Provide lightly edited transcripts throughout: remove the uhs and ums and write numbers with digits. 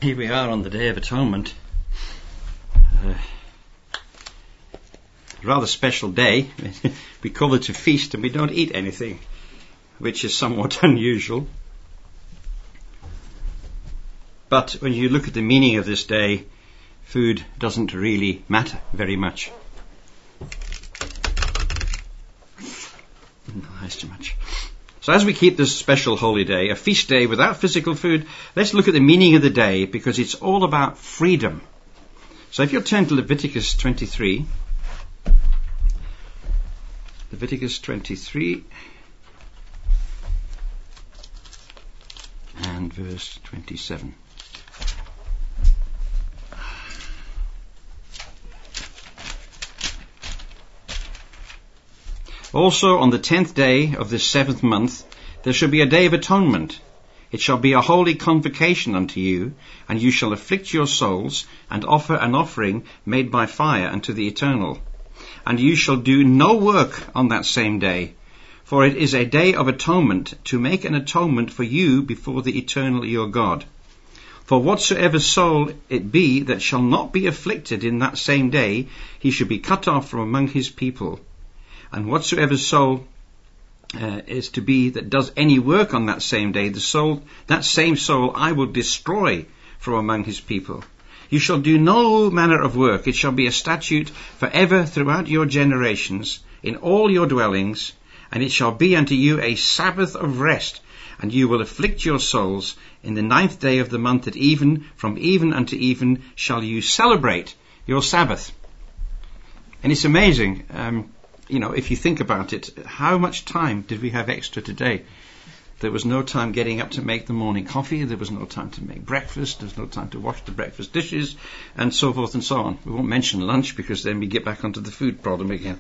Here we are on the Day of Atonement. Rather special day. We call it a feast and we don't eat anything, which is somewhat unusual. But when you look at the meaning of this day, food doesn't really matter very much. No, that's too much. So as we keep this special holy day, a feast day without physical food, let's look at the meaning of the day, because it's all about freedom. So if you'll turn to Leviticus 23, and verse 27. Also on the 10th day of this 7th month, there shall be a day of atonement. It shall be a holy convocation unto you, and you shall afflict your souls, and offer an offering made by fire unto the Eternal. And you shall do no work on that same day, for it is a day of atonement, to make an atonement for you before the Eternal your God. For whatsoever soul it be that shall not be afflicted in that same day, he shall be cut off from among his people. And whatsoever soul is to be that does any work on that same day, that same soul I will destroy from among his people. You shall do no manner of work. It shall be a statute forever throughout your generations, in all your dwellings, and it shall be unto you a Sabbath of rest, and you will afflict your souls. In the 9th day of the month at even, from even unto even, shall you celebrate your Sabbath. And it's amazing, if you think about it, how much time did we have extra today? There was no time getting up to make the morning coffee. There was no time to make breakfast. There was no time to wash the breakfast dishes, and so forth and so on. We won't mention lunch because then we get back onto the food problem again.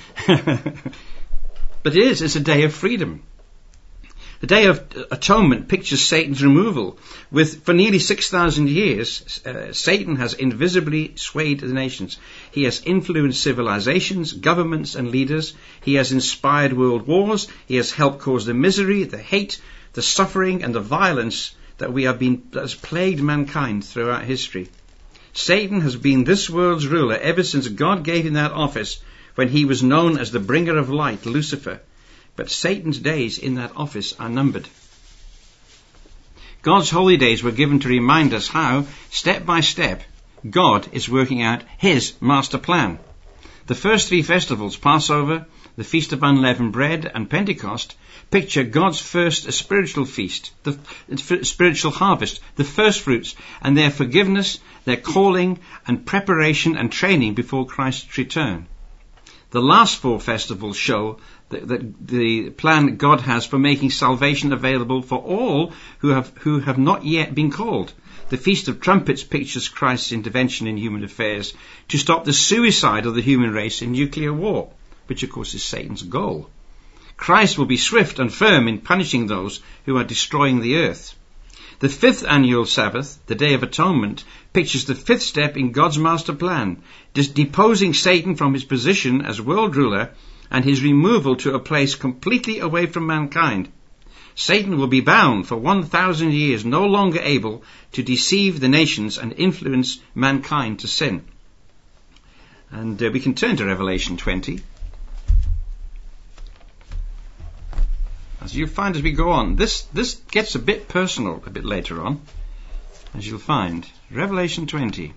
But it's a day of freedom. The Day of Atonement pictures Satan's removal. For nearly 6,000 years, Satan has invisibly swayed the nations. He has influenced civilizations, governments and leaders. He has inspired world wars. He has helped cause the misery, the hate, the suffering and the violence that has plagued mankind throughout history. Satan has been this world's ruler ever since God gave him that office when he was known as the bringer of light, Lucifer. But Satan's days in that office are numbered. God's holy days were given to remind us how, step by step, God is working out his master plan. The first 3 festivals, Passover, the Feast of Unleavened Bread, and Pentecost, picture God's first spiritual feast, the spiritual harvest, the first fruits, and their forgiveness, their calling, and preparation and training before Christ's return. The last 4 festivals show the plan God has for making salvation available for all who have not yet been called. The Feast of Trumpets pictures Christ's intervention in human affairs to stop the suicide of the human race in nuclear war, which of course is Satan's goal. Christ will be swift and firm in punishing those who are destroying the earth. The 5th annual Sabbath, the Day of Atonement, pictures the 5th step in God's master plan, deposing Satan from his position as world ruler and his removal to a place completely away from mankind. Satan will be bound for 1,000 years, no longer able to deceive the nations and influence mankind to sin. And we can turn to Revelation 20. As you'll find as we go on, this gets a bit personal a bit later on, as you'll find. Revelation 20.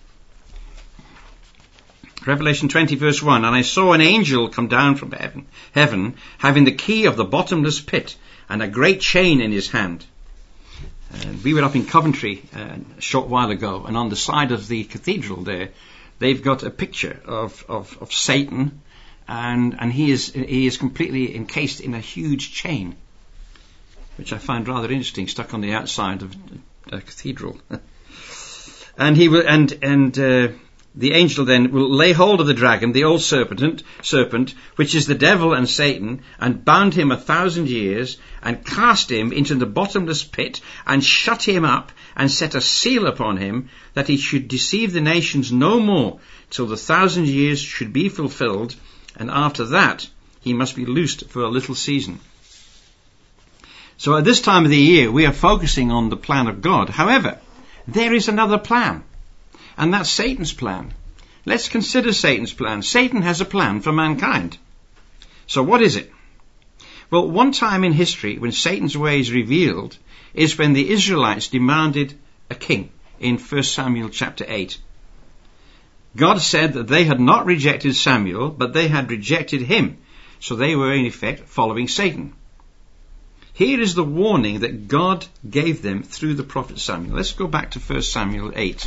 Revelation 20 verse 1, and I saw an angel come down from heaven, having the key of the bottomless pit and a great chain in his hand. And we were up in Coventry a short while ago, and on the side of the cathedral there, they've got a picture of Satan, and he is completely encased in a huge chain, which I find rather interesting, stuck on the outside of a cathedral. And he will, the angel then will lay hold of the dragon, the old serpent, which is the devil and Satan, and bound him 1,000 years, and cast him into the bottomless pit, and shut him up, and set a seal upon him, that he should deceive the nations no more, till the 1,000 years should be fulfilled, and after that he must be loosed for a little season. So at this time of the year we are focusing on the plan of God. However, there is another plan. And that's Satan's plan. Let's consider Satan's plan. Satan has a plan for mankind. So what is it? Well, one time in history when Satan's way is revealed is when the Israelites demanded a king in 1 Samuel chapter 8. God said that they had not rejected Samuel, but they had rejected him. So they were in effect following Satan. Here is the warning that God gave them through the prophet Samuel. Let's go back to 1 Samuel 8.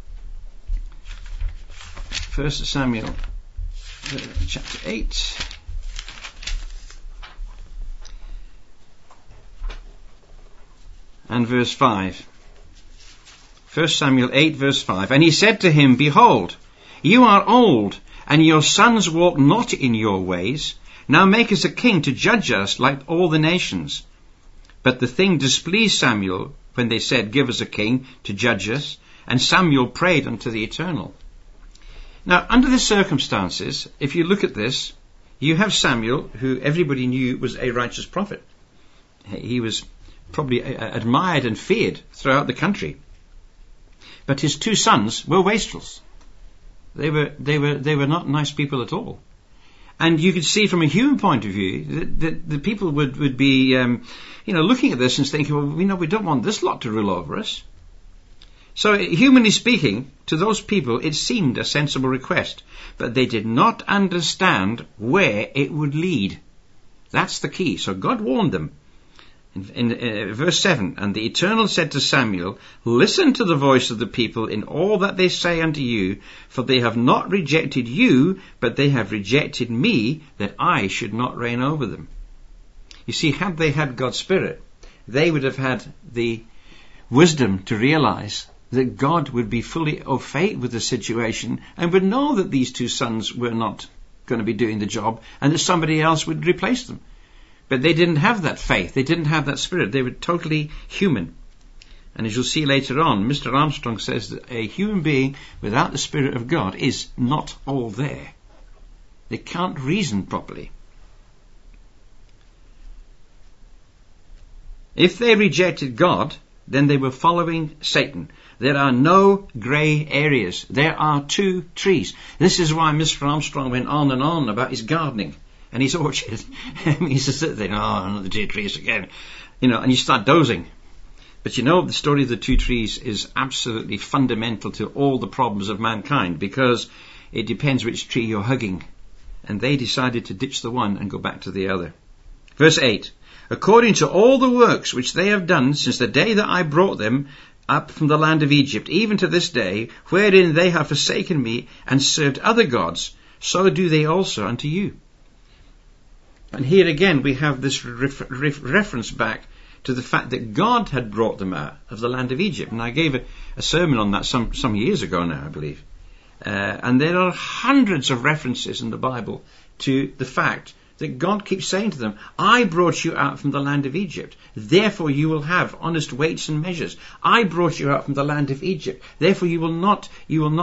1 Samuel chapter 8. And verse 5. 1 Samuel 8 verse 5. And he said to him, Behold, you are old, and your sons walk not in your ways. Now make us a king to judge us like all the nations. But the thing displeased Samuel when they said, Give us a king to judge us. And Samuel prayed unto the Eternal. Now, under the circumstances, if you look at this, you have Samuel, who everybody knew was a righteous prophet. He was probably admired and feared throughout the country. But his two sons were wastrels. They were not nice people at all. And you could see from a human point of view that the people would be, looking at this and thinking, well, we don't want this lot to rule over us. So, humanly speaking, to those people, it seemed a sensible request, but they did not understand where it would lead. That's the key. So God warned them. In verse 7, And the Eternal said to Samuel, Listen to the voice of the people in all that they say unto you, for they have not rejected you, but they have rejected me, that I should not reign over them. You see, had they had God's Spirit, they would have had the wisdom to realize that God would be fully au fait with the situation and would know that these two sons were not going to be doing the job and that somebody else would replace them. But they didn't have that faith. They didn't have that spirit. They were totally human. And as you'll see later on, Mr. Armstrong says that a human being without the Spirit of God is not all there. They can't reason properly. If they rejected God, then they were following Satan. There are no grey areas. There are two trees. This is why Mr. Armstrong went on and on about his gardening and his orchard. He used to sit there, another two trees again. And you start dozing. But the story of the two trees is absolutely fundamental to all the problems of mankind, because it depends which tree you're hugging. And they decided to ditch the one and go back to the other. Verse 8. According to all the works which they have done since the day that I brought them up from the land of Egypt, even to this day, wherein they have forsaken me and served other gods, so do they also unto you. And here again we have this reference back to the fact that God had brought them out of the land of Egypt. And I gave a sermon on that some years ago now, I believe. And there are hundreds of references in the Bible to the fact that God keeps saying to them, I brought you out from the land of Egypt, therefore you will have honest weights and measures. I brought you out from the land of Egypt, therefore you will not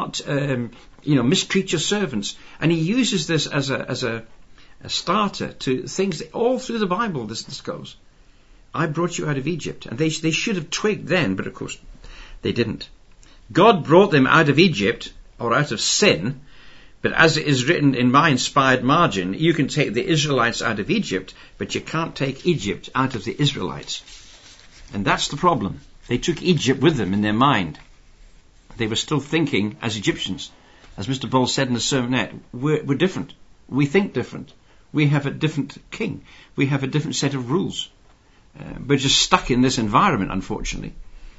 mistreat your servants. And he uses this as a starter to things that all through the Bible this goes. I brought you out of Egypt. And they should have twigged then, but of course they didn't. God brought them out of Egypt, or out of sin. But as it is written in my inspired margin, you can take the Israelites out of Egypt, but you can't take Egypt out of the Israelites. And that's the problem. They took Egypt with them in their mind. They were still thinking as Egyptians. As Mr. Ball said in the sermonette, we're different. We think different. We have a different king. We have a different set of rules. We're just stuck in this environment, unfortunately.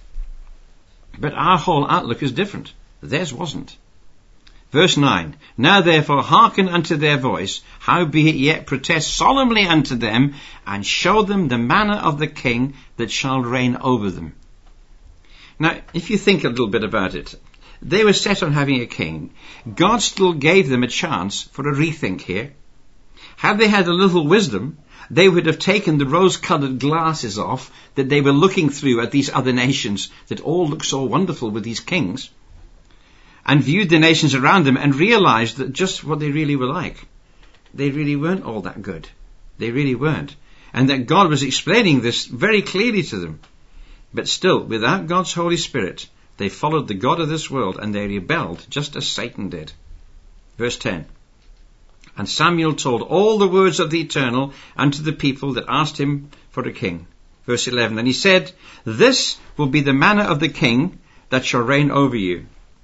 But our whole outlook is different. Theirs wasn't. Verse 9, Now therefore hearken unto their voice, howbeit yet protest solemnly unto them, and show them the manner of the king that shall reign over them. Now, if you think a little bit about it, they were set on having a king. God still gave them a chance for a rethink here. Had they had a little wisdom, they would have taken the rose-coloured glasses off that they were looking through at these other nations that all look so wonderful with these kings, and viewed the nations around them and realized that just what they really were like. They really weren't all that good. They really weren't. And that God was explaining this very clearly to them. But still, without God's Holy Spirit, They followed the god of this world, and they rebelled just as Satan did. Verse 10. And Samuel told all the words of the Eternal unto the people that asked him for a king. Verse 11. And he said, This will be the manner of the king that shall reign over you.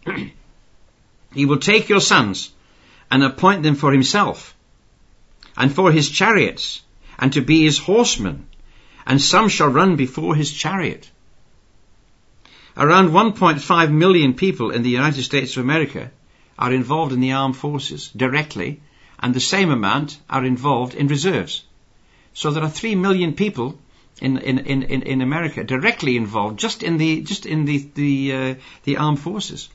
He will take your sons and appoint them for himself, and for his chariots, and to be his horsemen, and some shall run before his chariot. Around 1.5 million people in the United States of America are involved in the armed forces directly, and the same amount are involved in reserves. So there are 3 million people in America directly involved just in the armed forces.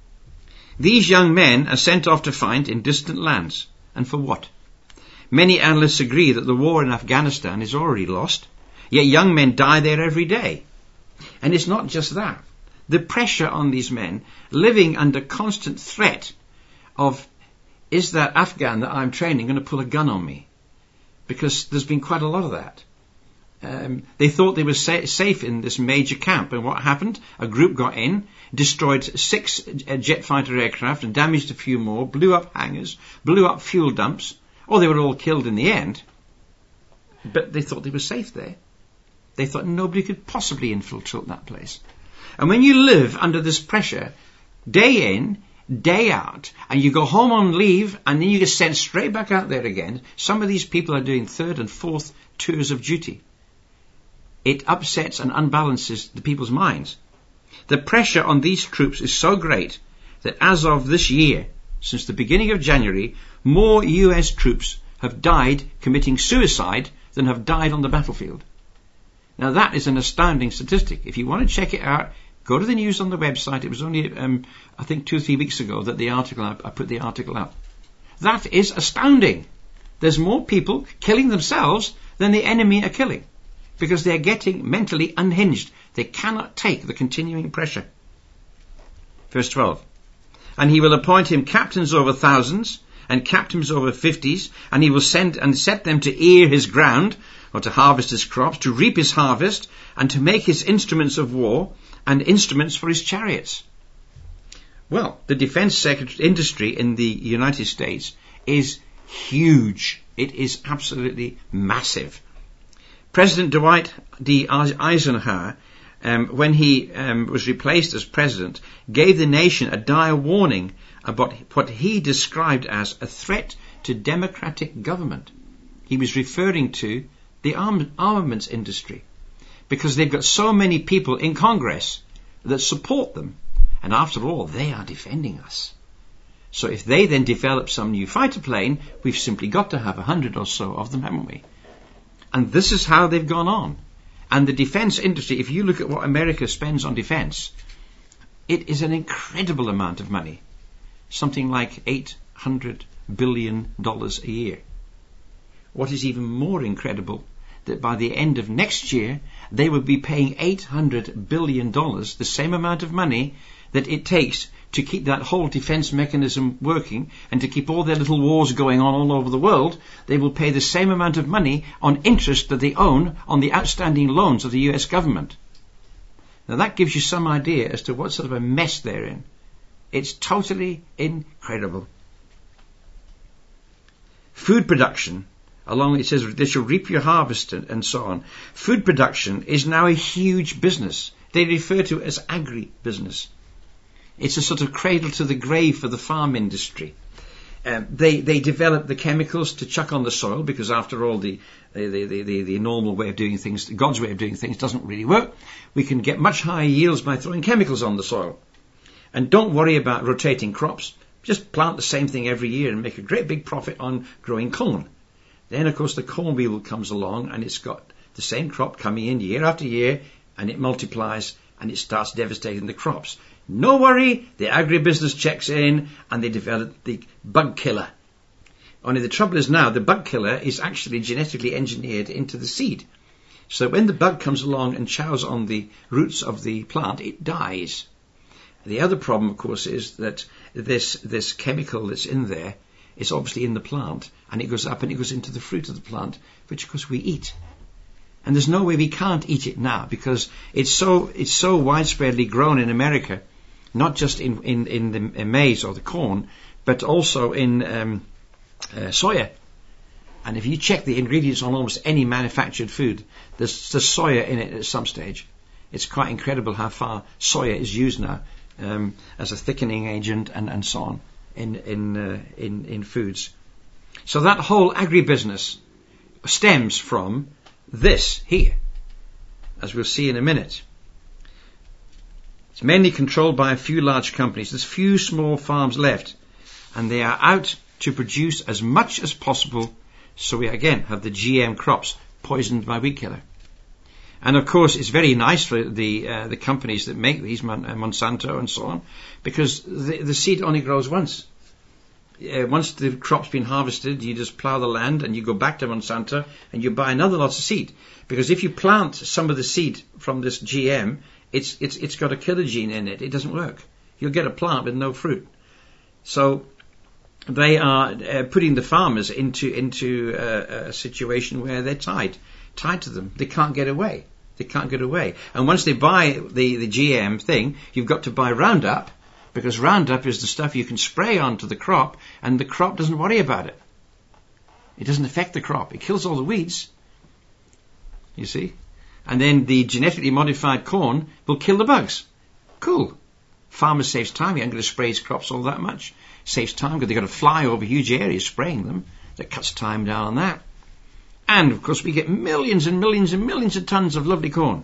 These young men are sent off to fight in distant lands. And for what? Many analysts agree that the war in Afghanistan is already lost, yet young men die there every day. And it's not just that. The pressure on these men, living under constant threat of, is that Afghan that I'm training going to pull a gun on me? Because there's been quite a lot of that. They thought they were safe in this major camp, and what happened? A group got in, destroyed 6 jet fighter aircraft and damaged a few more, blew up hangars, blew up fuel dumps. Oh, they were all killed in the end, but they thought they were safe there. They thought nobody could possibly infiltrate that place. And when you live under this pressure, day in, day out, and you go home on leave, and then you get sent straight back out there again, some of these people are doing 3rd and 4th tours of duty. It upsets and unbalances the people's minds. The pressure on these troops is so great that as of this year, since the beginning of January, more US troops have died committing suicide than have died on the battlefield. Now that is an astounding statistic. If you want to check it out, go to the news on the website. It was only, I think 2 or 3 weeks ago that I put the article up. That is astounding. There's more people killing themselves than the enemy are killing, because they're getting mentally unhinged. They cannot take the continuing pressure. Verse 12. And he will appoint him captains over thousands, and captains over 50s, and he will send and set them to ear his ground, or to harvest his crops, to reap his harvest, and to make his instruments of war, and instruments for his chariots. Well, the defense industry in the United States is huge. It is absolutely massive. President Dwight D. Eisenhower, when he was replaced as president, gave the nation a dire warning about what he described as a threat to democratic government. He was referring to the armaments industry, because they've got so many people in Congress that support them, and after all, they are defending us. So if they then develop some new fighter plane, we've simply got to have 100 or so of them, haven't we? And this is how they've gone on. And the defense industry, if you look at what America spends on defense, it is an incredible amount of money. Something like $800 billion a year. What is even more incredible, that by the end of next year, they will be paying $800 billion, the same amount of money that it takes to keep that whole defense mechanism working and to keep all their little wars going on all over the world. They will pay the same amount of money on interest that they own on the outstanding loans of the US government. Now that gives you some idea as to what sort of a mess they're in. It's totally incredible. Food production, it says they shall reap your harvest and so on. Food production is now a huge business. They refer to it as agri-business. It's a sort of cradle to the grave for the farm industry. They develop the chemicals to chuck on the soil, because after all the normal way of doing things, God's way of doing things, doesn't really work. We can get much higher yields by throwing chemicals on the soil. And don't worry about rotating crops. Just plant the same thing every year and make a great big profit on growing corn. Then of course the corn wheel comes along, and it's got the same crop coming in year after year, and it multiplies and it starts devastating the crops. No worry, the agribusiness checks in and they develop the bug killer. Only the trouble is now the bug killer is actually genetically engineered into the seed. So when the bug comes along and chows on the roots of the plant, it dies. The other problem, of course, is that this chemical that's in there is obviously in the plant, and it goes up and it goes into the fruit of the plant, which of course we eat. And there's no way we can't eat it now, because it's so widespreadly grown in America not just in the maize or the corn, but also in soya. And if you check the ingredients on almost any manufactured food, there's soya in it at some stage. It's quite incredible how far soya is used now as a thickening agent and so on in foods. So that whole agribusiness stems from this here, as we'll see in a minute. It's mainly controlled by a few large companies. There's few small farms left, and they are out to produce as much as possible. So we again have the GM crops poisoned by weed killer. And of course, it's very nice for the companies that make these, Monsanto and so on, because the seed only grows once. Once the crop's been harvested, you just plough the land and you go back to Monsanto and you buy another lot of seed. Because if you plant some of the seed from this GM, it's got a killer gene in it. It doesn't work. You'll get a plant with no fruit. So they are putting the farmers into a situation where they're tied to them. They can't get away. And once they buy the GM thing, you've got to buy Roundup, because Roundup is the stuff you can spray onto the crop, and the crop doesn't worry about it. It doesn't affect the crop. It kills all the weeds. You see? And then the genetically modified corn will kill the bugs. Cool. Farmer saves time. He ain't going to spray his crops all that much. Saves time because they've got to fly over huge areas spraying them. That cuts time down on that. And, of course, we get millions and millions and millions of tons of lovely corn.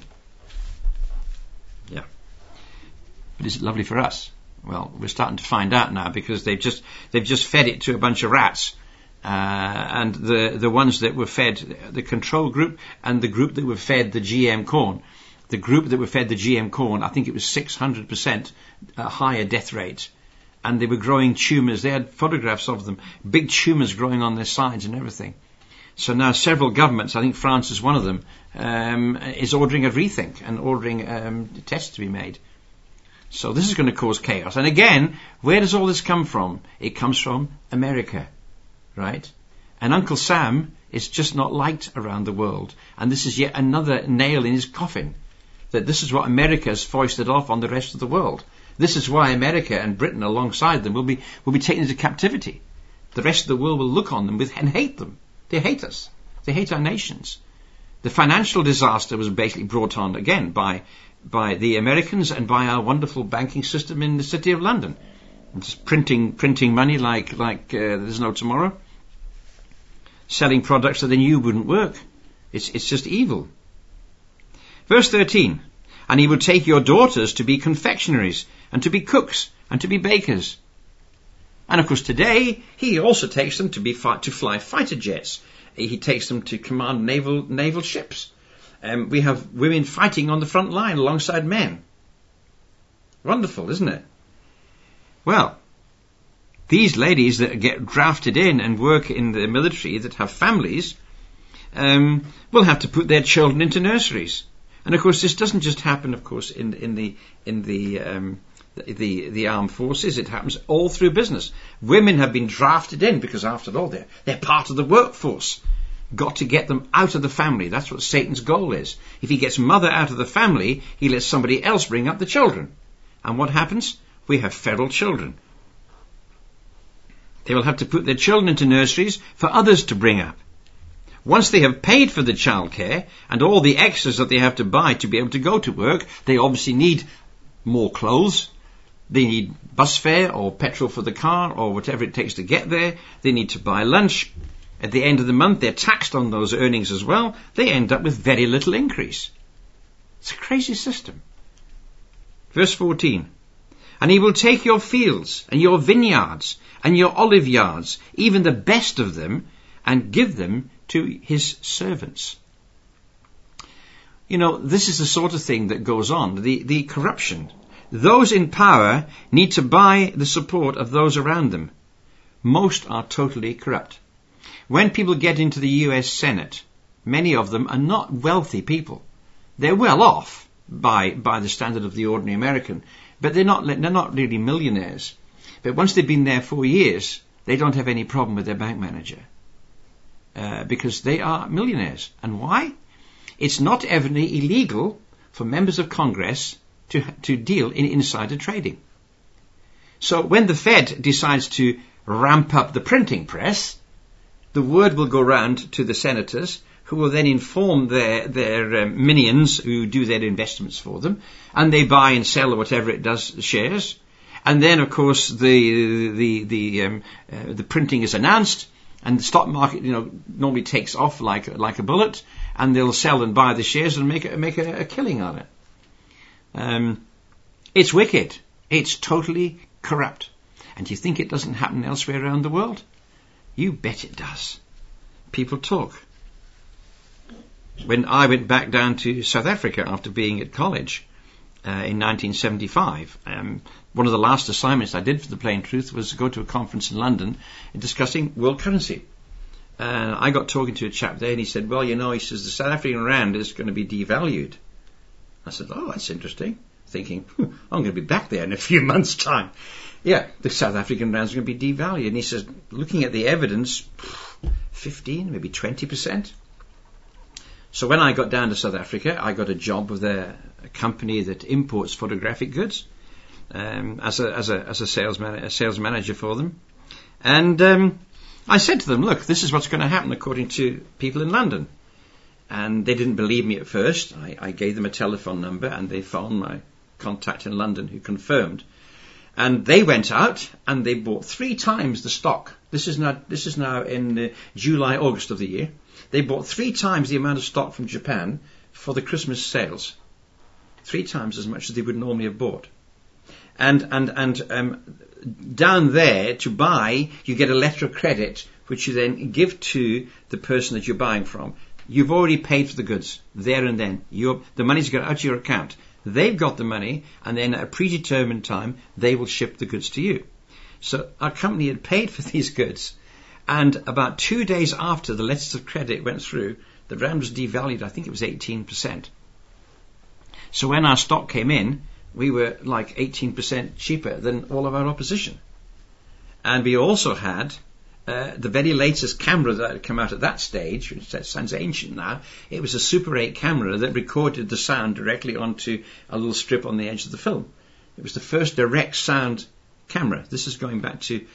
Yeah. But is it lovely for us? Well, we're starting to find out now, because they've just fed it to a bunch of rats. And the ones that were fed, the control group and the group that were fed the GM corn. The group that were fed the GM corn, I think it was 600% higher death rate. And they were growing tumours. They had photographs of them, big tumours growing on their sides and everything. So now several governments, I think France is one of them, is ordering a rethink and ordering tests to be made. So this is going to cause chaos. And again, where does all this come from? It comes from America, right? And Uncle Sam is just not liked around the world. And this is yet another nail in his coffin, that this is what America has foisted off on the rest of the world. This is why America and Britain alongside them will be taken into captivity. The rest of the world will look on them and hate them. They hate us. They hate our nations. The financial disaster was basically brought on again by the Americans and by our wonderful banking system in the City of London. Just printing money like there's no tomorrow. Selling products that they knew wouldn't work. It's just evil. Verse 13. And he will take your daughters to be confectionaries, and to be cooks, and to be bakers. And of course today, he also takes them to fly fighter jets. He takes them to command naval ships. We have women fighting on the front line alongside men. Wonderful, isn't it? Well, these ladies that get drafted in and work in the military, that have families, will have to put their children into nurseries. And of course, this doesn't just happen, of course, in the armed forces. It happens all through business. Women have been drafted in because, after all, they're part of the workforce. Got to get them out of the family. That's what Satan's goal is. If he gets mother out of the family, he lets somebody else bring up the children. And what happens? We have feral children. They will have to put their children into nurseries for others to bring up. Once they have paid for the childcare and all the extras that they have to buy to be able to go to work, they obviously need more clothes. They need bus fare or petrol for the car or whatever it takes to get there. They need to buy lunch. At the end of the month, they're taxed on those earnings as well. They end up with very little increase. It's a crazy system. Verse 14. And he will take your fields and your vineyards and your olive yards, even the best of them, and give them to his servants. You know, this is the sort of thing that goes on. The corruption. Those in power need to buy the support of those around them. Most are totally corrupt. When people get into the US Senate, many of them are not wealthy people. They're well off by the standard of the ordinary American, but they're not really millionaires. But once they've been there 4 years, they don't have any problem with their bank manager. Because they are millionaires. And why? It's not evidently illegal for members of Congress to deal in insider trading. So when the Fed decides to ramp up the printing press, the word will go round to the senators, who will then inform their minions who do their investments for them, and they buy and sell or whatever it does, shares. And then, of course, the printing is announced, and the stock market, normally takes off like a bullet, and they'll sell and buy the shares and make a killing on it. It's wicked. It's totally corrupt. And you think it doesn't happen elsewhere around the world? You bet it does. People talk. When I went back down to South Africa after being at college in 1975, one of the last assignments I did for the Plain Truth was to go to a conference in London discussing world currency. I got talking to a chap there, and he said, well, he says the South African rand is going to be devalued. I said, oh, that's interesting. Thinking, I'm going to be back there in a few months' time. Yeah, the South African rand is going to be devalued. And he says, looking at the evidence, 15, maybe 20%. So when I got down to South Africa, I got a job with a company that imports photographic goods as a sales manager for them. And I said to them, look, this is what's going to happen according to people in London. And they didn't believe me at first. I gave them a telephone number, and they phoned my contact in London who confirmed. And they went out and they bought 3 times the stock. This is now in July, August of the year. They bought 3 times the amount of stock from Japan for the Christmas sales. 3 times as much as they would normally have bought. And down there to buy, you get a letter of credit, which you then give to the person that you're buying from. You've already paid for the goods there and then. The money's got out of your account. They've got the money, and then at a predetermined time, they will ship the goods to you. So our company had paid for these goods, and about 2 days after the letters of credit went through, the rand was devalued. I think it was 18%. So when our stock came in, we were like 18% cheaper than all of our opposition. And we also had the very latest camera that had come out at that stage, which sounds ancient now. It was a Super 8 camera that recorded the sound directly onto a little strip on the edge of the film. It was the first direct sound camera. This is going back to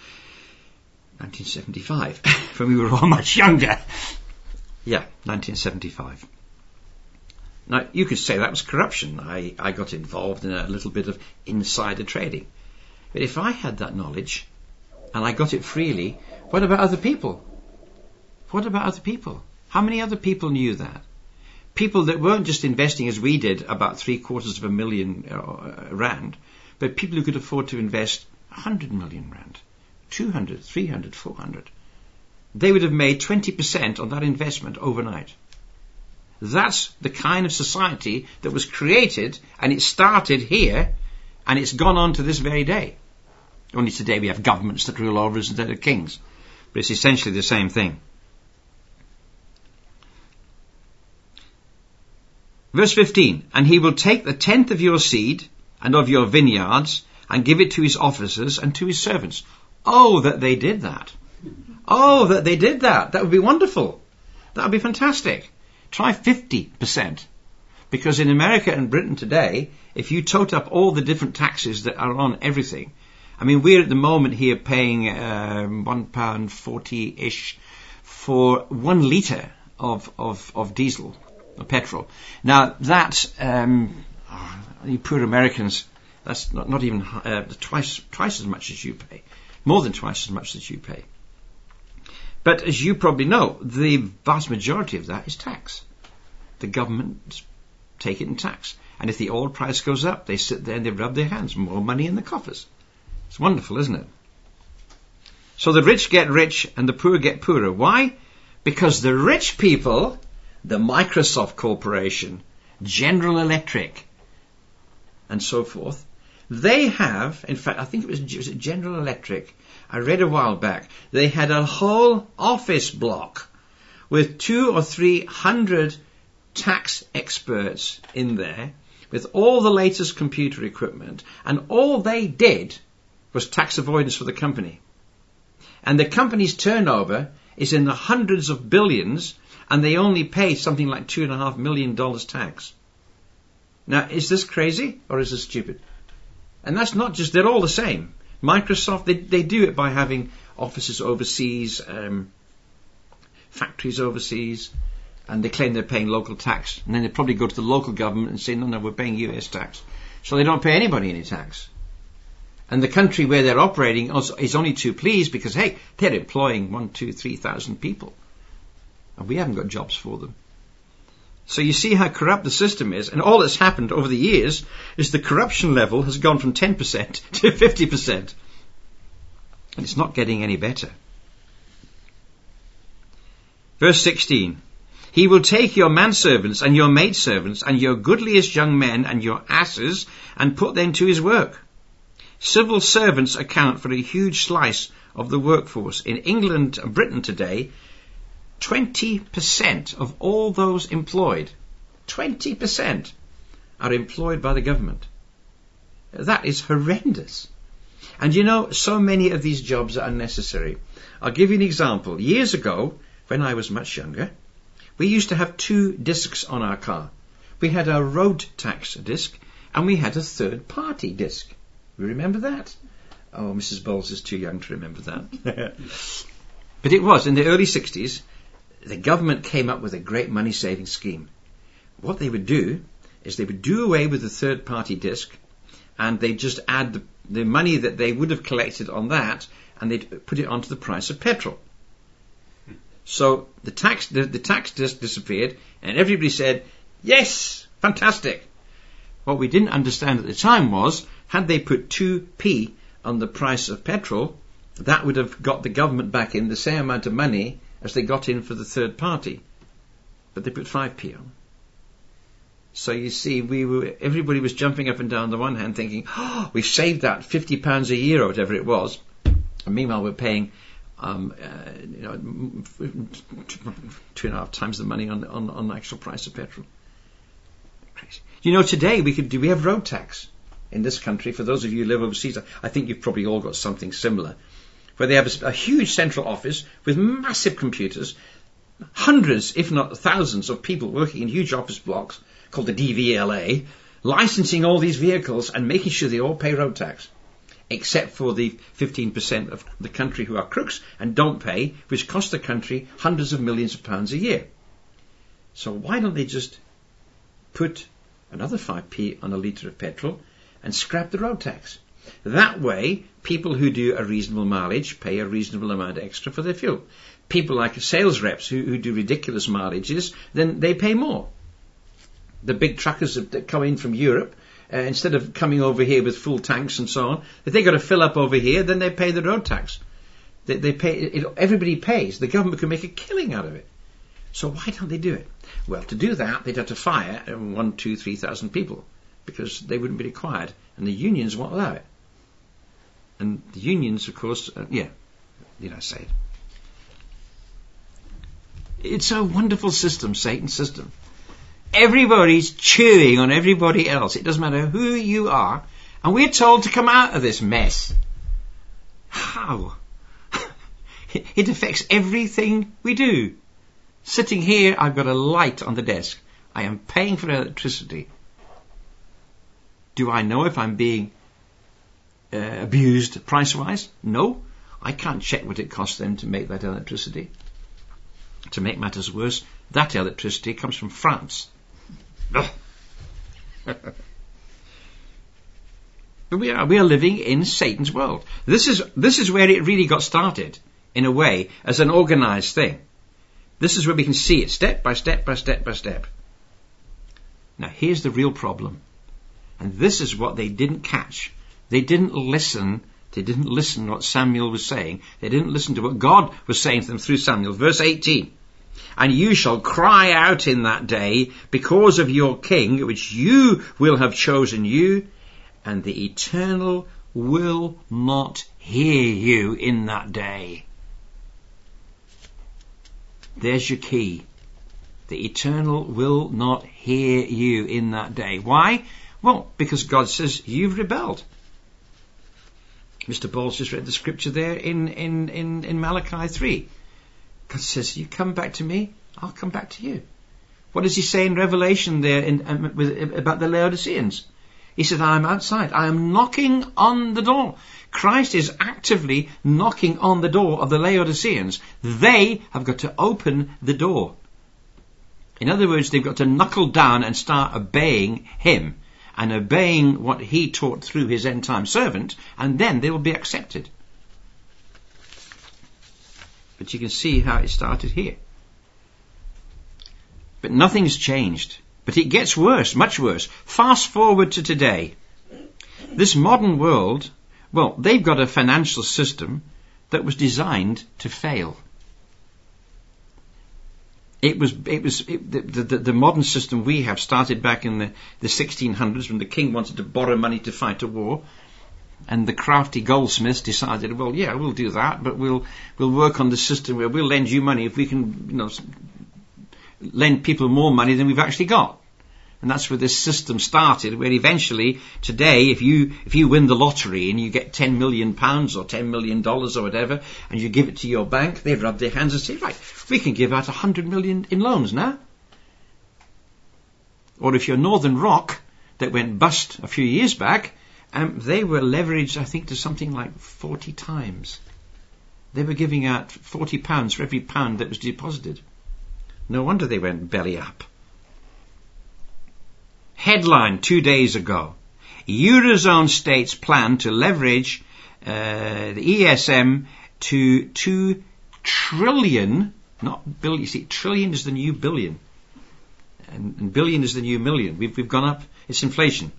1975, when we were all much younger. Yeah, 1975. Now, you could say that was corruption. I got involved in a little bit of insider trading. But if I had that knowledge, and I got it freely, what about other people? What about other people? How many other people knew that? People that weren't just investing as we did, about 750,000 rand, but people who could afford to invest 100 million rand, 200, 300, 400. They would have made 20% on that investment overnight. That's the kind of society that was created, and it started here, and it's gone on to this very day. Only today we have governments that rule over us instead of kings. But it's essentially the same thing. Verse 15, and he will take the 10th of your seed and of your vineyards and give it to his officers and to his servants. Oh, that they did that. Oh, that they did that. That would be wonderful. That would be fantastic. Try 50%. Because in America and Britain today, if you total up all the different taxes that are on everything, I mean, we're at the moment here paying £1.40-ish for 1 litre of diesel, or petrol. Now, that's, you poor Americans, that's not even twice as much as you pay. More than twice as much as you pay. But as you probably know, the vast majority of that is tax. The government take it in tax. And if the oil price goes up, they sit there and they rub their hands. More money in the coffers. It's wonderful, isn't it? So the rich get rich and the poor get poorer. Why? Because the rich people, the Microsoft Corporation, General Electric, and so forth, they have, in fact, I think it was General Electric, I read a while back, they had a whole office block with 200 or 300 tax experts in there with all the latest computer equipment, and all they did was tax avoidance for the company. And the company's turnover is in the hundreds of billions, and they only pay something like $2.5 million tax. Now, is this crazy or is this stupid? And that's not just, they're all the same. Microsoft, they do it by having offices overseas, factories overseas, and they claim they're paying local tax. And then they probably go to the local government and say, no, we're paying US tax. So they don't pay anybody any tax. And the country where they're operating is only too pleased because, hey, they're employing 1,000, 2,000, 3,000 people. And we haven't got jobs for them. So you see how corrupt the system is. And all that's happened over the years is the corruption level has gone from 10% to 50%. And it's not getting any better. Verse 16. He will take your manservants and your maidservants and your goodliest young men and your asses and put them to his work. Civil servants account for a huge slice of the workforce. In England and Britain today, 20% of all those employed, 20% are employed by the government. That is horrendous. And you know, so many of these jobs are unnecessary. I'll give you an example. Years ago, when I was much younger, we used to have 2 discs on our car. We had our road tax disc and we had a third-party disc. You remember that? Oh, Mrs. Bowles is too young to remember that. But it was, in the early 60s, the government came up with a great money-saving scheme. What they would do is they would do away with the third-party disc and they'd just add the money that they would have collected on that and they'd put it onto the price of petrol. So the tax disc disappeared and everybody said, yes, fantastic. What we didn't understand at the time was, had they put 2p on the price of petrol, that would have got the government back in the same amount of money as they got in for the third party. But they put 5p on. So you see, everybody was jumping up and down the one hand thinking, oh, we've saved that £50 a year or whatever it was. And meanwhile we're paying 2.5 times the money on the actual price of petrol. Crazy. You know, today we have road tax in this country. For those of you who live overseas, I think you've probably all got something similar, where they have a huge central office with massive computers, hundreds, if not thousands, of people working in huge office blocks called the DVLA, licensing all these vehicles and making sure they all pay road tax, except for the 15% of the country who are crooks and don't pay, which cost the country hundreds of millions of pounds a year. So why don't they just put another 5p on a litre of petrol and scrap the road tax? That way, people who do a reasonable mileage pay a reasonable amount extra for their fuel. People like sales reps who do ridiculous mileages, then they pay more. The big truckers that come in from Europe, instead of coming over here with full tanks and so on, if they've got to fill up over here, then they pay the road tax. They pay. Everybody pays. The government can make a killing out of it. So why don't they do it? Well, to do that, they'd have to fire 1,000, 2,000, 3,000 people because they wouldn't be required, and the unions won't allow it. And the unions, of course, did I say it? It's a wonderful system, Satan's system. Everybody's chewing on everybody else. It doesn't matter who you are. And we're told to come out of this mess. How? It affects everything we do. Sitting here, I've got a light on the desk. I am paying for electricity. Do I know if I'm being abused price-wise? No. I can't check what it costs them to make that electricity. To make matters worse, that electricity comes from France. But we are living in Satan's world. This is where it really got started, in a way, as an organized thing. This is where we can see it step by step by step by step. Now here's the real problem. And this is what they didn't catch. They didn't listen. They didn't listen to what Samuel was saying. They didn't listen to what God was saying to them through Samuel. Verse 18. And you shall cry out in that day because of your king, which you will have chosen you, and the Eternal will not hear you in that day. There's your key. The Eternal will not hear you in that day. Why? Well, because God says you've rebelled. Mr. Bowles just read the scripture there in Malachi 3. God says, you come back to me, I'll come back to you. What does he say in Revelation there about the Laodiceans? He said, I'm outside. I am knocking on the door. Christ is actively knocking on the door of the Laodiceans. They have got to open the door. In other words, they've got to knuckle down and start obeying him and obeying what he taught through his end-time servant, and then they will be accepted. But you can see how it started here. But nothing's changed. But it gets worse, much worse. Fast forward to today. This modern world, well, they've got a financial system that was designed to fail. The modern system we have started back in the 1600s when the king wanted to borrow money to fight a war, and the crafty goldsmiths decided, well, yeah, we'll do that, but we'll work on the system where we'll lend you money if we can, lend people more money than we've actually got. And that's where this system started, where eventually today, if you win the lottery and you get £10 million or $10 million or whatever, and you give it to your bank, they rub their hands and say, right, we can give out 100 million in loans now. Or if you're Northern Rock, that went bust a few years back, they were leveraged, I think, to something like 40 times. They were giving out £40 for every pound that was deposited. No wonder they went belly up. Headline 2 days ago. Eurozone states plan to leverage the ESM to 2 trillion, not billion. You see, trillion is the new billion. And billion is the new million. We've gone up. It's inflation.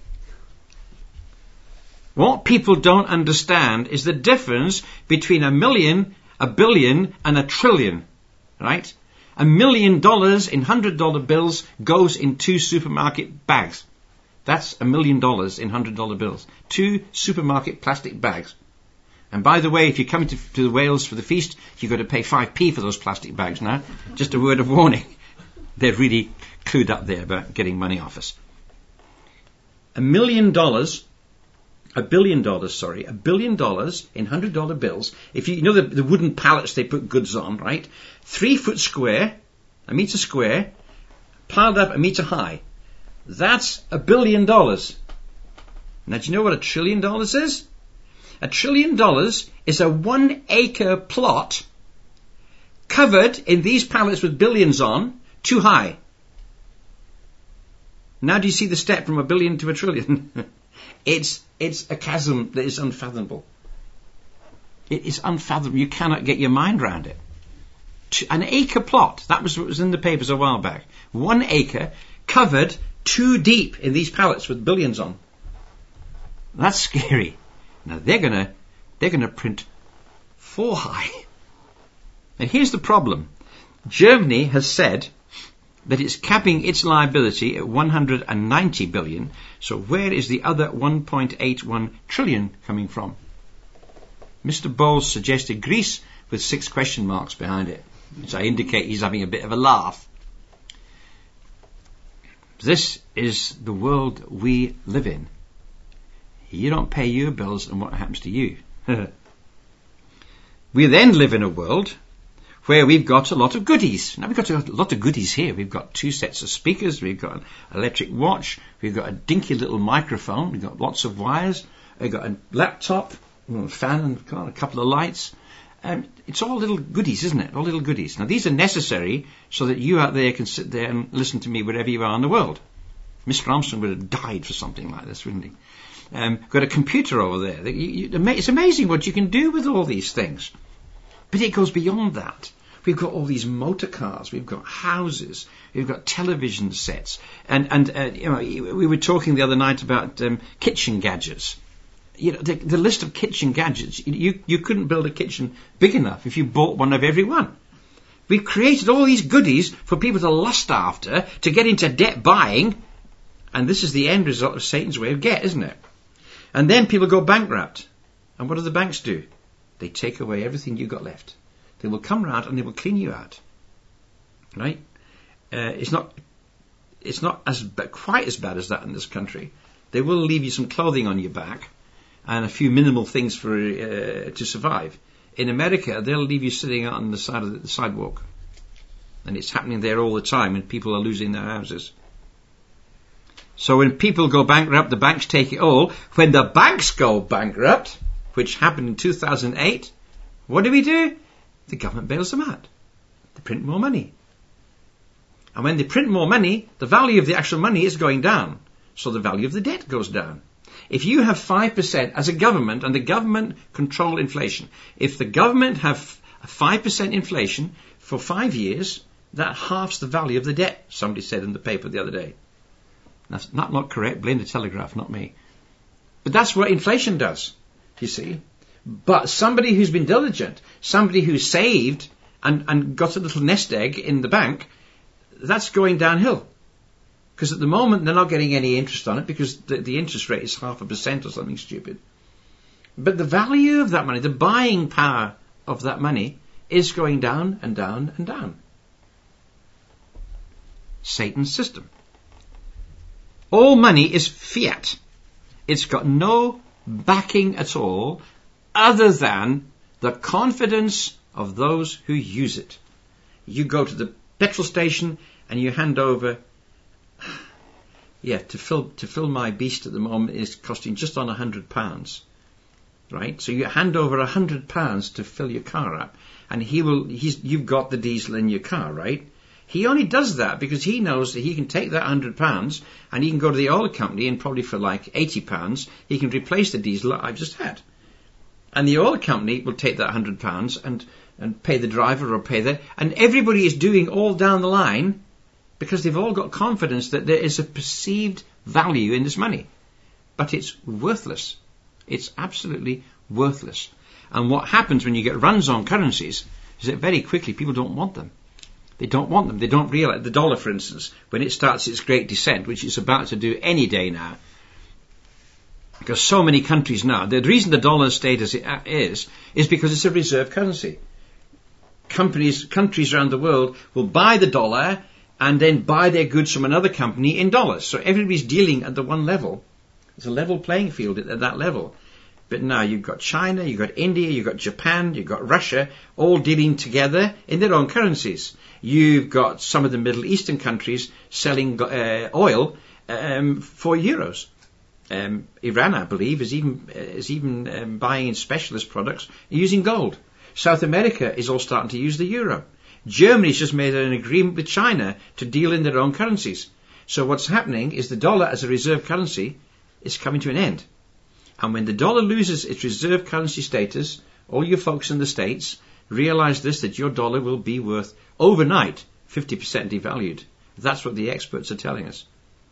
What people don't understand is the difference between a million, a billion, and a trillion. Right? $1 million in $100 bills goes in 2 supermarket bags. That's $1 million in $100 bills. 2 supermarket plastic bags. And by the way, if you're coming to Wales for the feast, you've got to pay 5p for those plastic bags now. Just a word of warning. They're really clued up there about getting money off us. $1 billion in $100 bills. If you know the wooden pallets they put goods on, right? 3 foot square, a meter square, piled up a meter high. That's $1 billion. Now, do you know what $1 trillion is? $1 trillion is a 1 acre plot covered in these pallets with billions on, too high. Now do you see the step from $1 billion to $1 trillion? It's a chasm that is unfathomable. It is unfathomable. You cannot get your mind around it. An acre plot, that was what was in the papers a while back. 1 acre covered 2 deep in these pallets with billions on. That's scary. Now they're gonna print 4 high. And here's the problem. Germany has said that it's capping its liability at 190 billion. So where is the other 1.81 trillion coming from? Mr. Bowles suggested Greece with 6 question marks behind it, which I indicate he's having a bit of a laugh. This is the world we live in. You don't pay your bills, and what happens to you? We then live in a world where we've got a lot of goodies. Now, we've got a lot of goodies here. We've got 2 sets of speakers, we've got an electric watch, we've got a dinky little microphone, we've got lots of wires, we've got a laptop, a fan and a couple of lights. It's all little goodies, isn't it? All little goodies. Now, these are necessary so that you out there can sit there and listen to me wherever you are in the world. Mr. Armstrong would have died for something like this, wouldn't he? Got a computer over there. It's amazing what you can do with all these things. But it goes beyond that. We've got all these motor cars. We've got houses. We've got television sets. And we were talking the other night about kitchen gadgets. The list of kitchen gadgets. You couldn't build a kitchen big enough if you bought one of every one. We've created all these goodies for people to lust after, to get into debt buying. And this is the end result of Satan's way of get, isn't it? And then people go bankrupt. And what do the banks do? They take away everything you got left. They will come round and they will clean you out. Right? It's not quite as bad as that in this country. They will leave you some clothing on your back and a few minimal things for to survive. In America, they'll leave you sitting out on the side of the sidewalk. And it's happening there all the time, and people are losing their houses. So when people go bankrupt, the banks take it all. When the banks go bankrupt, which happened in 2008, what do? The government bails them out. They print more money. And when they print more money, the value of the actual money is going down. So the value of the debt goes down. If you have 5% as a government, and the government control inflation, if the government have a 5% inflation for 5 years, that halves the value of the debt, somebody said in the paper the other day. That's not correct. Blame the Telegraph, not me. But that's what inflation does, you see. But somebody who's been diligent, somebody who's saved and got a little nest egg in the bank, that's going downhill. Because at the moment they're not getting any interest on it because the interest rate is 0.5% or something stupid. But the value of that money, the buying power of that money, is going down and down and down. Satan's system. All money is fiat. It's got no backing at all other than the confidence of those who use it. You go to the petrol station and you hand over, to fill my beast at the moment is costing just on £100, right? So you hand over £100 to fill your car up, and you've got the diesel in your car, right? He only does that because he knows that he can take that £100 and he can go to the oil company and probably for like £80 he can replace the diesel that I've just had. And the oil company will take that £100 and pay the driver or and everybody is doing all down the line because they've all got confidence that there is a perceived value in this money. But it's worthless. It's absolutely worthless. And what happens when you get runs on currencies is that very quickly people don't want them. They don't want them. They don't realize. The dollar, for instance, when it starts its great descent, which it's about to do any day now, because so many countries now, the reason the dollar stayed as it is because it's a reserve currency. Countries around the world will buy the dollar and then buy their goods from another company in dollars. So everybody's dealing at the one level. It's a level playing field at that level. But now you've got China, you've got India, you've got Japan, you've got Russia, all dealing together in their own currencies. You've got some of the Middle Eastern countries selling oil for euros. Iran, I believe, is even buying in specialist products using gold. South America is all starting to use the euro. Germany's just made an agreement with China to deal in their own currencies. So what's happening is the dollar as a reserve currency is coming to an end. And when the dollar loses its reserve currency status, all you folks in the States realize this, that your dollar will be worth overnight 50% devalued. That's what the experts are telling us.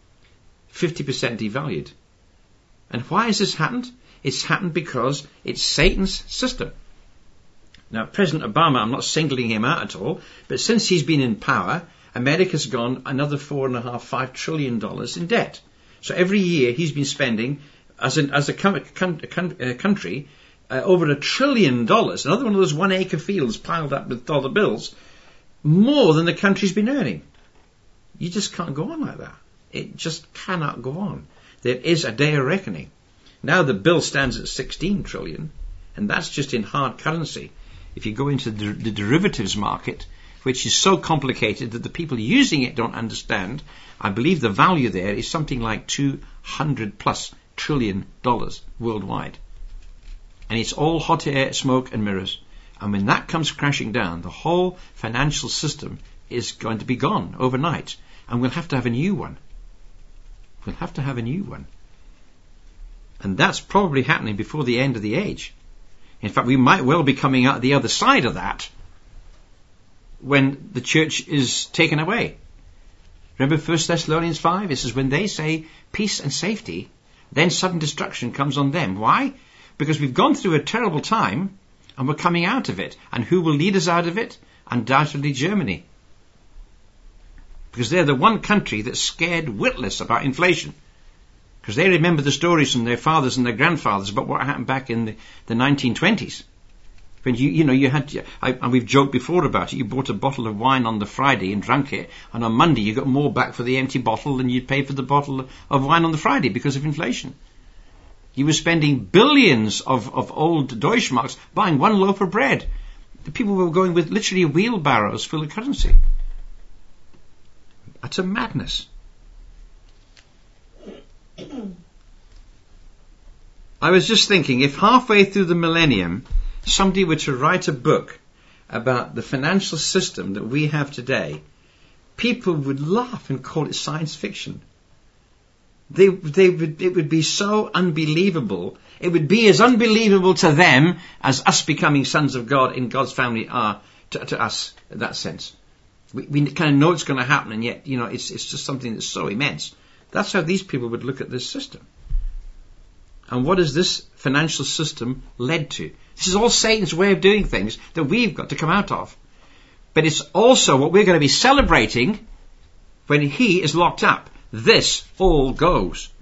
50% devalued. And why has this happened? It's happened because it's Satan's system. Now, President Obama, I'm not singling him out at all, but since he's been in power, America's gone another $5 trillion in debt. So every year he's been spending, as a country, over $1 trillion, another one of those 1 acre fields piled up with dollar bills, more than the country's been earning. You just can't go on like that. It just cannot go on. There is a day of reckoning. Now the bill stands at 16 trillion, and that's just in hard currency. If you go into the derivatives market, which is so complicated that the people using it don't understand, I believe the value there is something like $200+ trillion worldwide. And it's all hot air, smoke and mirrors. And when that comes crashing down, the whole financial system is going to be gone overnight. And we'll have to have a new one. We'll have to have a new one. And that's probably happening before the end of the age. In fact, we might well be coming out the other side of that when the church is taken away. Remember 1 Thessalonians 5? It says, when they say peace and safety, then sudden destruction comes on them. Why? Because we've gone through a terrible time and we're coming out of it. And who will lead us out of it? Undoubtedly Germany. Because they're the one country that's scared witless about inflation. Because they remember the stories from their fathers and their grandfathers about what happened back in the 1920s. When you had, and we've joked before about it, you bought a bottle of wine on the Friday and drank it, and on Monday you got more back for the empty bottle than you'd paid for the bottle of wine on the Friday because of inflation. You were spending billions of old Deutschmarks buying one loaf of bread. The people were going with literally wheelbarrows full of currency. That's a madness. I was just thinking, if halfway through the millennium somebody were to write a book about the financial system that we have today, people would laugh and call it science fiction. It would be so unbelievable. It would be as unbelievable to them as us becoming sons of God in God's family are to us in that sense. We kind of know it's going to happen, and yet, it's just something that's so immense. That's how these people would look at this system. And what has this financial system led to? This is all Satan's way of doing things that we've got to come out of. But it's also what we're going to be celebrating when he is locked up. This all goes.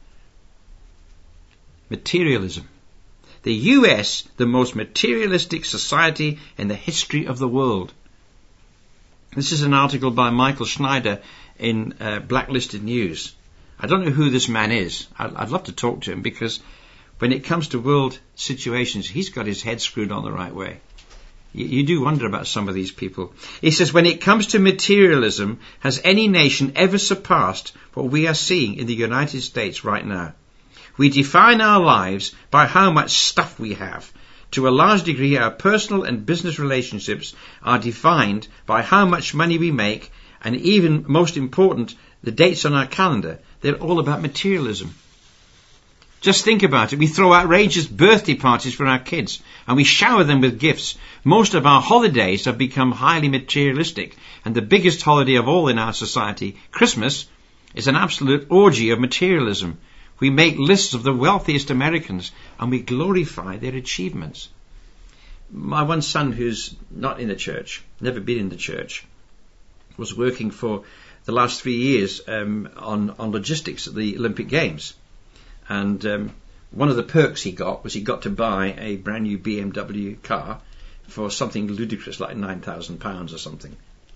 Materialism. The US, the most materialistic society in the history of the world. This is an article by Michael Schneider in Blacklisted News. I don't know who this man is. I'd love to talk to him, because when it comes to world situations, he's got his head screwed on the right way. You do wonder about some of these people. He says, when it comes to materialism, has any nation ever surpassed what we are seeing in the United States right now? We define our lives by how much stuff we have. To a large degree, our personal and business relationships are defined by how much money we make, and even most important, the dates on our calendar. They're all about materialism. Just think about it. We throw outrageous birthday parties for our kids, and we shower them with gifts. Most of our holidays have become highly materialistic, and the biggest holiday of all in our society, Christmas, is an absolute orgy of materialism. We make lists of the wealthiest Americans, and we glorify their achievements. My one son, who's not in the church, never been in the church, was working for the last 3 years on logistics at the Olympic Games. And one of the perks he got was he got to buy a brand new BMW car for something ludicrous like £9,000 or something.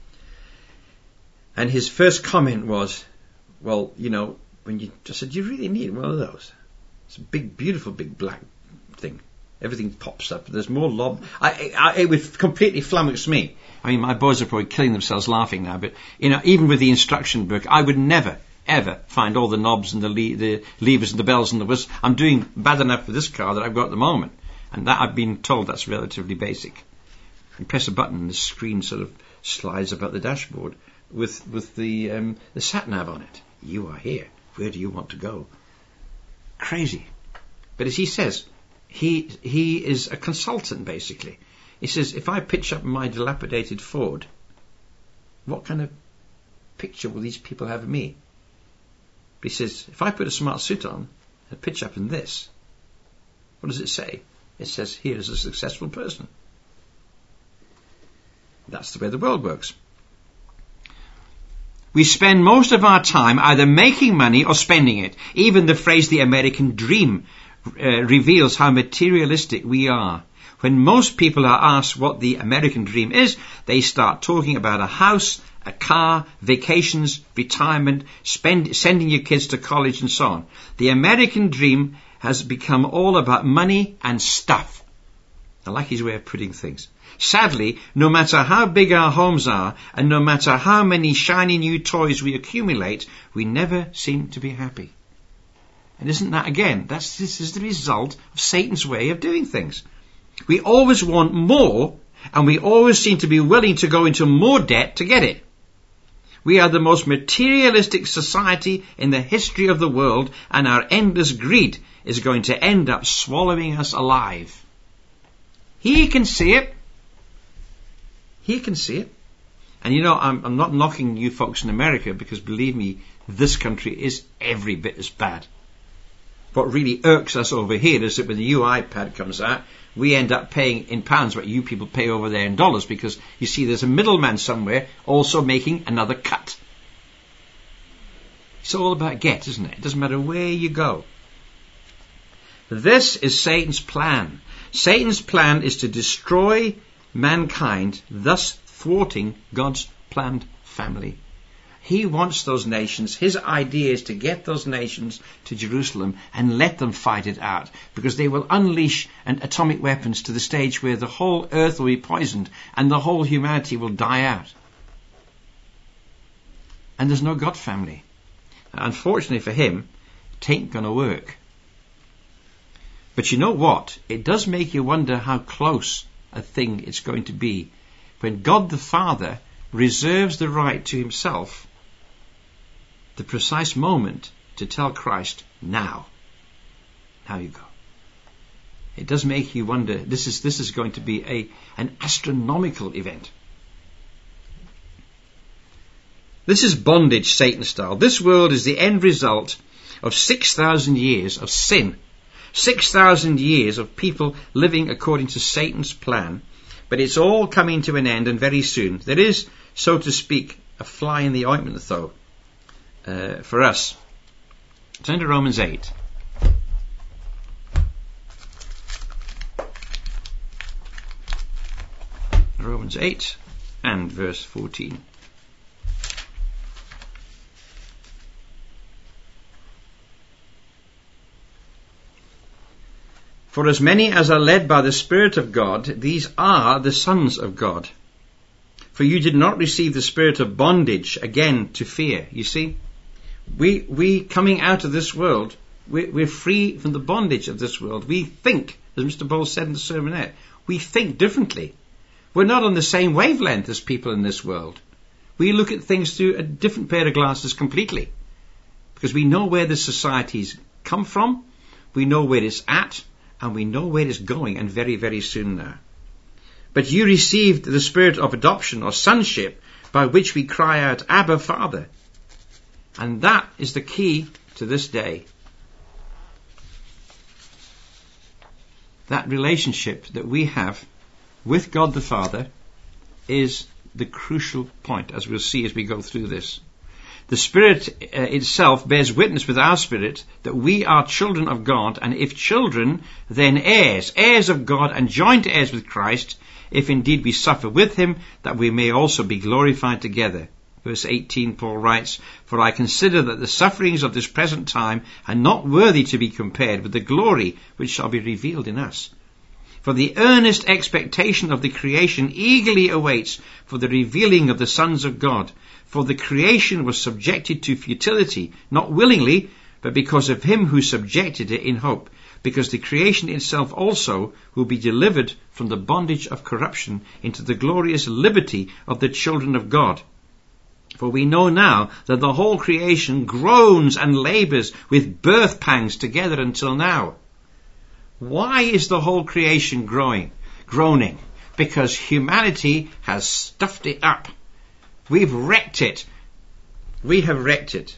And his first comment was, well, I said, you really need one of those. It's a big, beautiful, big black thing. Everything pops up. There's more lob. It would completely flummox me. I mean, my boys are probably killing themselves laughing now, but, even with the instruction book, I would never, ever find all the knobs and the levers and the bells and the whistles. I'm doing bad enough with this car that I've got at the moment, and that I've been told that's relatively basic. You press a button and the screen sort of slides about the dashboard with the sat nav on it. You are here. Where do you want to go? Crazy. But as he says, he is a consultant basically. He says, if I pitch up my dilapidated Ford, what kind of picture will these people have of me? But he says, if I put a smart suit on and pitch up in this, what does it say? It says, here is a successful person. That's the way the world works. We spend most of our time either making money or spending it. Even the phrase the American dream reveals how materialistic we are. When most people are asked what the American dream is, they start talking about a house, a car, vacations, retirement, sending your kids to college and so on. The American dream has become all about money and stuff. I like his way of putting things. Sadly, no matter how big our homes are, and no matter how many shiny new toys we accumulate, we never seem to be happy. And isn't that, again, this is the result of Satan's way of doing things. We always want more, and we always seem to be willing to go into more debt to get it. We are the most materialistic society in the history of the world, and our endless greed is going to end up swallowing us alive. He can see it. He can see it. And I'm not knocking you folks in America, because believe me, this country is every bit as bad. What really irks us over here is that when the new iPad comes out, we end up paying in pounds what you people pay over there in dollars, because you see there's a middleman somewhere also making another cut. It's all about get, isn't it? It doesn't matter where you go. This is Satan's plan. Satan's plan is to destroy mankind, thus thwarting God's planned family. He wants those nations, his idea is to get those nations to Jerusalem and let them fight it out, because they will unleash atomic weapons to the stage where the whole earth will be poisoned and the whole humanity will die out. And there's no God family. Unfortunately for him, tain't going to work. But you know what? It does make you wonder how close a thing it's going to be when God the Father reserves the right to himself the precise moment to tell Christ, now you go. It does make you wonder. This is going to be an astronomical event. This is bondage, Satan style. This world is the end result of 6,000 years of sin. 6,000 years of people living according to Satan's plan. But it's all coming to an end, and very soon. There is, so to speak, a fly in the ointment, though, for us. Turn to Romans 8. Romans 8 and verse 14. For as many as are led by the Spirit of God, these are the sons of God. For you did not receive the spirit of bondage again to fear. You see, we coming out of this world, we're free from the bondage of this world. We think, as Mr. Bowles said in the sermonette, we think differently. We're not on the same wavelength as people in this world. We look at things through a different pair of glasses completely. Because we know where the society's come from, we know where it's at, and we know where it's going, and very, very soon now. But you received the spirit of adoption or sonship, by which we cry out, Abba, Father. And that is the key to this day. That relationship that we have with God the Father is the crucial point, as we'll see as we go through this. The Spirit itself bears witness with our spirit that we are children of God, and if children, then heirs, heirs of God and joint heirs with Christ, if indeed we suffer with him, that we may also be glorified together. Verse 18, Paul writes, For I consider that the sufferings of this present time are not worthy to be compared with the glory which shall be revealed in us. For the earnest expectation of the creation eagerly awaits for the revealing of the sons of God. For the creation was subjected to futility, not willingly, but because of him who subjected it in hope. Because the creation itself also will be delivered from the bondage of corruption into the glorious liberty of the children of God. For we know now that the whole creation groans and labours with birth pangs together until now. Why is the whole creation groaning? Because humanity has stuffed it up. We've wrecked it. We have wrecked it.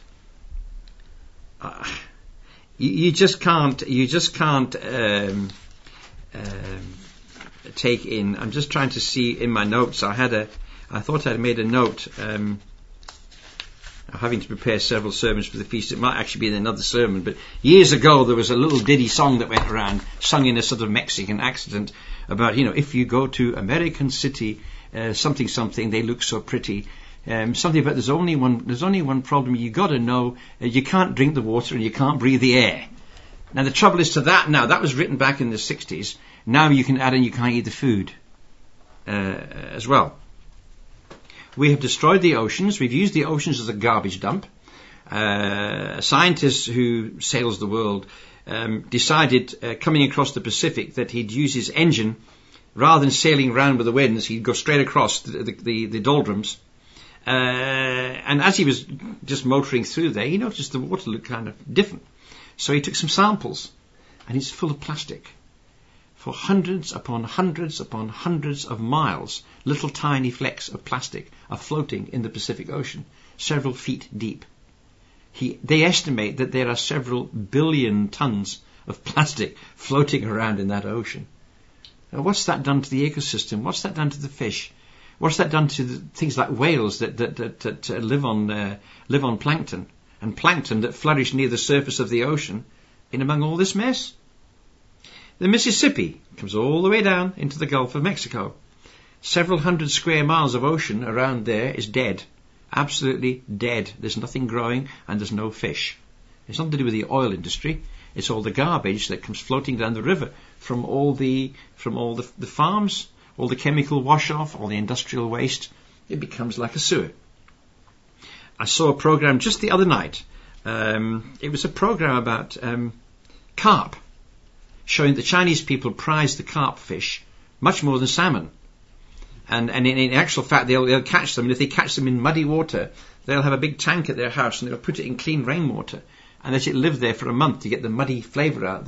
You just can't take in. I'm just trying to see in my notes. I thought I'd made a note. Having to prepare several sermons for the feast. It might actually be in another sermon, but years ago there was a little ditty song that went around, sung in a sort of Mexican accent, about, if you go to American City, something, they look so pretty. Something about there's only one problem. You got to know you can't drink the water and you can't breathe the air. Now the trouble is to that now. That was written back in the 60s. Now you can add in you can't eat the food as well. We have destroyed the oceans. We've used the oceans as a garbage dump. A scientist who sails the world decided, coming across the Pacific, that he'd use his engine. Rather than sailing around with the winds, he'd go straight across the doldrums. And as he was just motoring through there, he noticed the water looked kind of different. So he took some samples, and it's full of plastic. For hundreds upon hundreds upon hundreds of miles, little tiny flecks of plastic are floating in the Pacific Ocean, several feet deep. They estimate that there are several billion tons of plastic floating around in that ocean. Now, what's that done to the ecosystem? What's that done to the fish? What's that done to things like whales that live on plankton, and plankton that flourish near the surface of the ocean in among all this mess? The Mississippi comes all the way down into the Gulf of Mexico. Several hundred square miles of ocean around there is dead. Absolutely dead. There's nothing growing and there's no fish. It's nothing to do with the oil industry. It's all the garbage that comes floating down the river from all the farms, all the chemical wash off, all the industrial waste. It becomes like a sewer. I saw a program just the other night It was a program about carp, showing the Chinese people prize the carp fish much more than salmon. And in actual fact, they'll catch them, and if they catch them in muddy water, they'll have a big tank at their house, and they'll put it in clean rainwater and let it live there for a month to get the muddy flavour out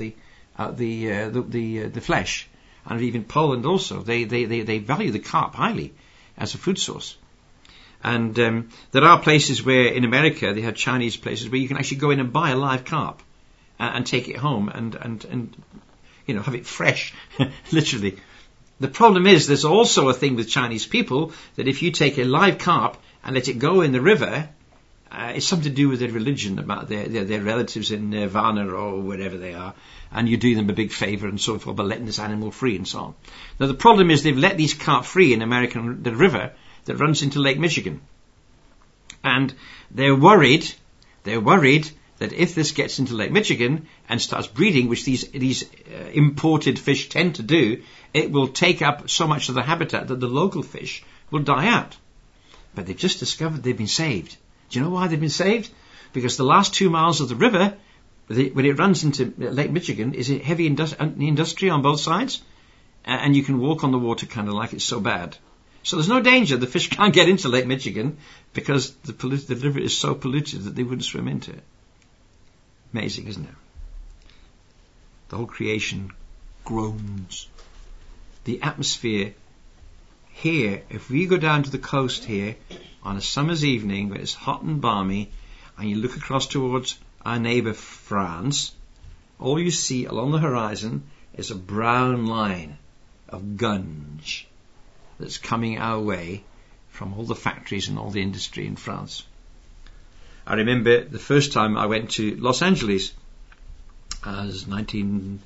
the flesh. And even Poland also, they value the carp highly as a food source. And there are places where in America they have Chinese places where you can actually go in and buy a live carp and take it home and have it fresh, literally. The problem is there's also a thing with Chinese people that if you take a live carp and let it go in the river, it's something to do with their religion, about their relatives in Nirvana or wherever they are, and you do them a big favour and so forth by letting this animal free and so on. Now the problem is they've let these carp free in the river that runs into Lake Michigan, and they're worried that if this gets into Lake Michigan and starts breeding, which these imported fish tend to do, it will take up so much of the habitat that the local fish will die out. But they've just discovered they've been saved. Do you know why they've been saved? Because the last 2 miles of the river, when it runs into Lake Michigan, is a heavy industry on both sides, and you can walk on the water kind of like it's so bad. So there's no danger the fish can't get into Lake Michigan because the river is so polluted that they wouldn't swim into it. Amazing, isn't it? The whole creation groans. The atmosphere here, if we go down to the coast here on a summer's evening where it's hot and balmy, and you look across towards our neighbour France, all you see along the horizon is a brown line of gunge that's coming our way from all the factories and all the industry in France. I remember the first time I went to Los Angeles, as end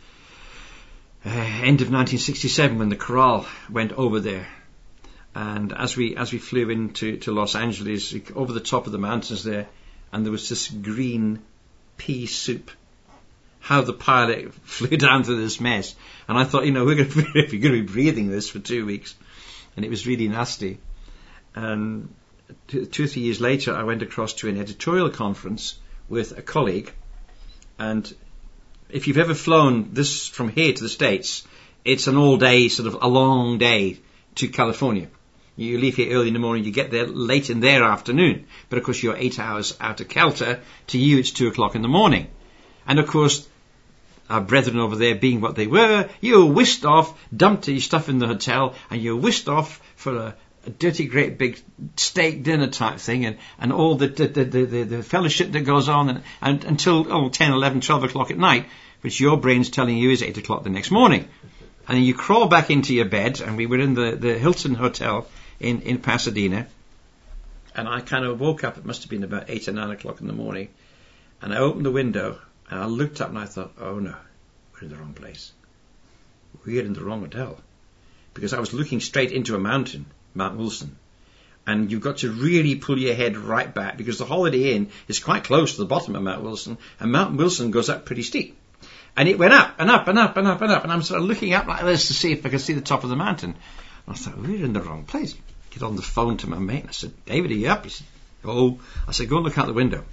of 1967, when the Corral went over there. And as we flew into Los Angeles, over the top of the mountains there, and there was this green pea soup. How the pilot flew down to this mess. And I thought, we're going to be breathing this for 2 weeks. And it was really nasty. And 2 or 3 years later, I went across to an editorial conference with a colleague. And if you've ever flown this from here to the States, it's an all-day, sort of a long day to California. You leave here early in the morning, you get there late in their afternoon. But of course, you're 8 hours out of kilter. To you, it's 2 o'clock in the morning. And of course, our brethren over there, being what they were, you were whisked off, dumped your stuff in the hotel, and you're whisked off for a dirty, great big steak dinner type thing, and all the fellowship that goes on and until 10, 11, 12 o'clock at night, which your brain's telling you is 8 o'clock the next morning. And then you crawl back into your bed, and we were in the Hilton Hotel in Pasadena, and I kind of woke up, it must have been about 8 or 9 o'clock in the morning, and I opened the window, and I looked up and I thought, oh no, we're in the wrong place. We're in the wrong hotel. Because I was looking straight into a mountain, Mount Wilson. And you've got to really pull your head right back because the Holiday Inn is quite close to the bottom of Mount Wilson, and Mount Wilson goes up pretty steep. And it went up and up and up and up and up, and I'm sort of looking up like this to see if I could see the top of the mountain. And I thought, we're in the wrong place. Get on the phone to my mate, and I said, David, are you up? He said, oh. I said, go and look out the window.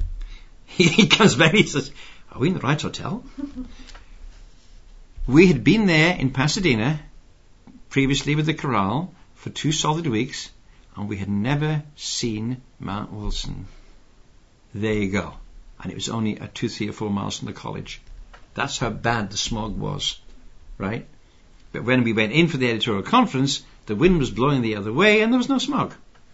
He comes back, he says, are we in the right hotel? We had been there in Pasadena previously with the Corral for 2 solid weeks, and we had never seen Mount Wilson. There you go. And it was only 2, 3 or 4 miles from the college. That's how bad the smog was, right? But when we went in for the editorial conference, the wind was blowing the other way and there was no smog.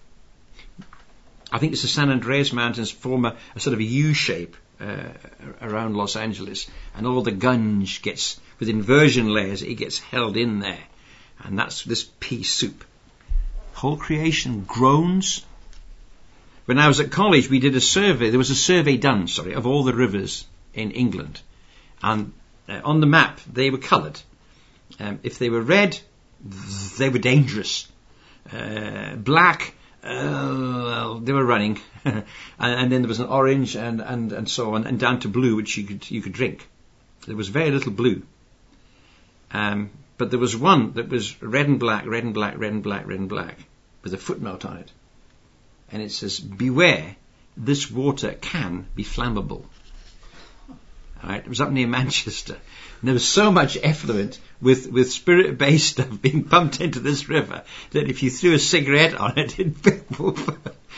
I think it's the San Andreas Mountains form a sort of a U shape around Los Angeles, and all the gunge gets, with inversion layers, it gets held in there. And that's this pea soup. Whole creation groans. When I was at college, we did a survey. There was a survey done, of all the rivers in England. And on the map, they were coloured. If they were red, they were dangerous. Black, they were running. And then there was an orange and so on, and down to blue, which you could drink. There was very little blue. But there was one that was red and black, red and black, red and black, red and black, with a footnote on it. And it says, beware, this water can be flammable. Right? It was up near Manchester. And there was so much effluent with spirit-based stuff being pumped into this river that if you threw a cigarette on it, it'd be over.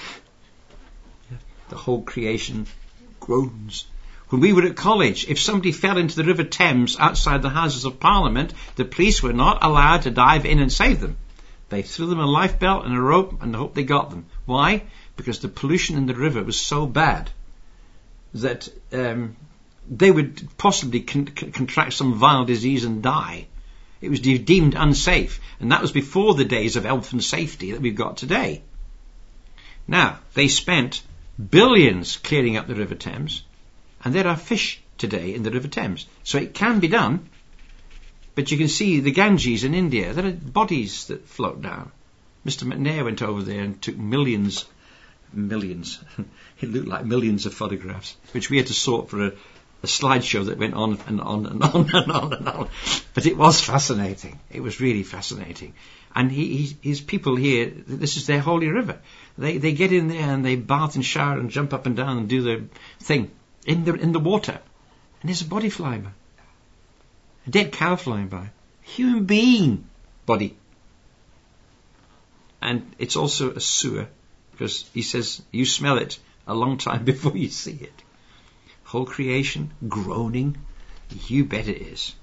The whole creation groans. When we were at college, if somebody fell into the River Thames outside the Houses of Parliament, the police were not allowed to dive in and save them. They threw them a life belt and a rope and hoped they got them. Why? Because the pollution in the river was so bad that they would possibly contract some vile disease and die. It was deemed unsafe. And that was before the days of health and safety that we've got today. Now, they spent billions clearing up the River Thames, and there are fish today in the River Thames. So it can be done, but you can see the Ganges in India. There are bodies that float down. Mr. McNair went over there and took millions. It looked like millions of photographs, which we had to sort for a slideshow that went on and on and on and on and on. But it was fascinating. It was really fascinating. And his people here, this is their holy river. They get in there and they bath and shower and jump up and down and do their thing in the water. And there's a body flying by. A dead cow flying by. Human being body. And it's also a sewer, because he says you smell it a long time before you see it. Whole creation groaning. You bet it is.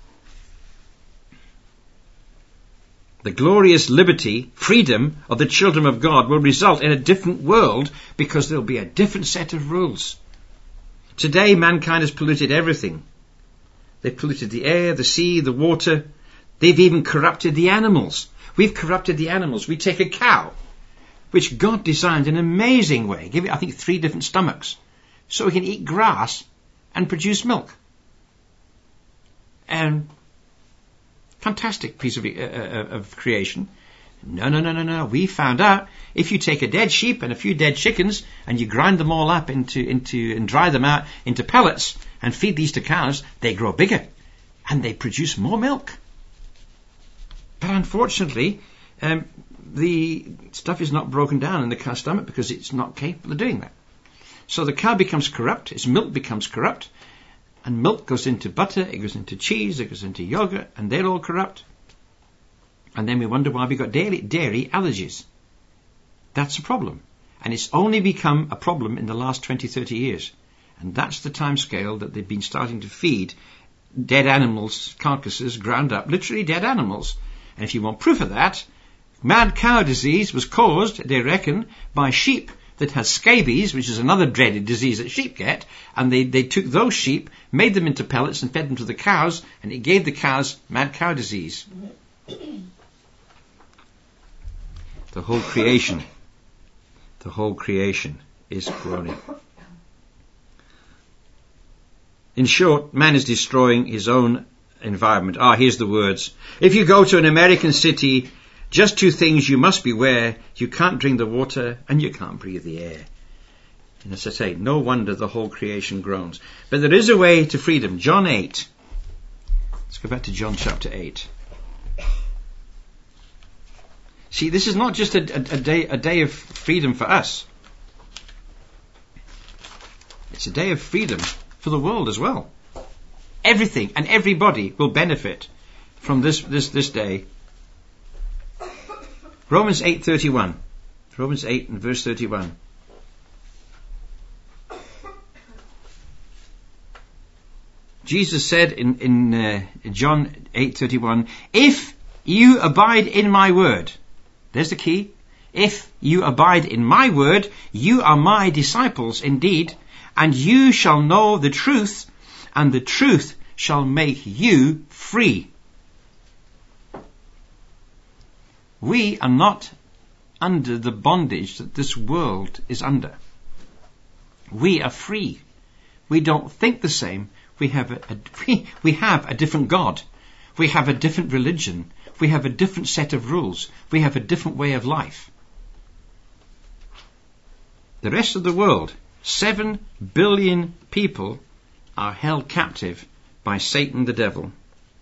The glorious liberty, freedom of the children of God will result in a different world, because there will be a different set of rules. Today mankind has polluted everything. They've polluted the air, the sea, the water. They've even corrupted the animals. We've corrupted the animals. We take a cow, which God designed in an amazing way. Give it, I think, 3 different stomachs, so it can eat grass and produce milk. And fantastic piece of creation. No. We found out if you take a dead sheep and a few dead chickens and you grind them all up into and dry them out into pellets and feed these to cows, they grow bigger and they produce more milk. But unfortunately, the stuff is not broken down in the cow's stomach because it's not capable of doing that. So the cow becomes corrupt, its milk becomes corrupt, and milk goes into butter, it goes into cheese, it goes into yogurt, and they're all corrupt. And then we wonder why we got dairy allergies. That's a problem. And it's only become a problem in the last 20, 30 years. And that's the time scale that they've been starting to feed dead animals, carcasses, ground up, literally dead animals. And if you want proof of that, mad cow disease was caused, they reckon, by sheep that has scabies, which is another dreaded disease that sheep get, and they took those sheep, made them into pellets and fed them to the cows, and it gave the cows mad cow disease. The whole creation is groaning. In short, man is destroying his own environment. Here's the words. If you go to an American city, just 2 things you must beware. You can't drink the water and you can't breathe the air. And as I say, no wonder the whole creation groans. But there is a way to freedom. John 8. Let's go back to John chapter 8. See, this is not just a day of freedom for us. It's a day of freedom for the world as well. Everything and everybody will benefit from this day. Romans 8:31. Romans 8 and verse 31. Jesus said in John 8:31, if you abide in my word, there's the key. If you abide in my word, you are my disciples indeed, and you shall know the truth, and the truth shall make you free. We are not under the bondage that this world is under. We are free. We don't think the same. We have a different God. We have a different religion. We have a different set of rules. We have a different way of life. The rest of the world, 7 billion people, are held captive by Satan the devil.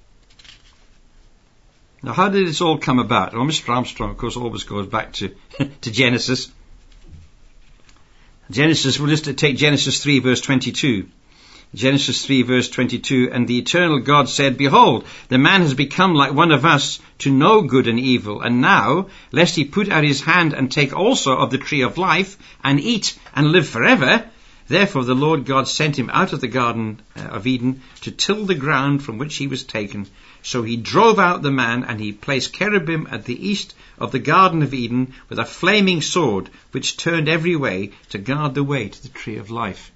Now, how did this all come about? Well, Mr. Armstrong, of course, always goes back to Genesis. We'll just take Genesis 3 verse 22. Genesis 3 verse 22, and the eternal God said, Behold, the man has become like one of us to know good and evil, and now, lest he put out his hand and take also of the tree of life, and eat and live forever. Therefore the Lord God sent him out of the garden of Eden to till the ground from which he was taken. So he drove out the man, and he placed cherubim at the east of the garden of Eden with a flaming sword, which turned every way to guard the way to the tree of life.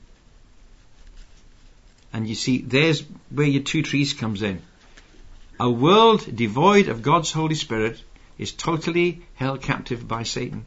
And you see, there's where your two trees comes in. A world devoid of God's Holy Spirit is totally held captive by Satan.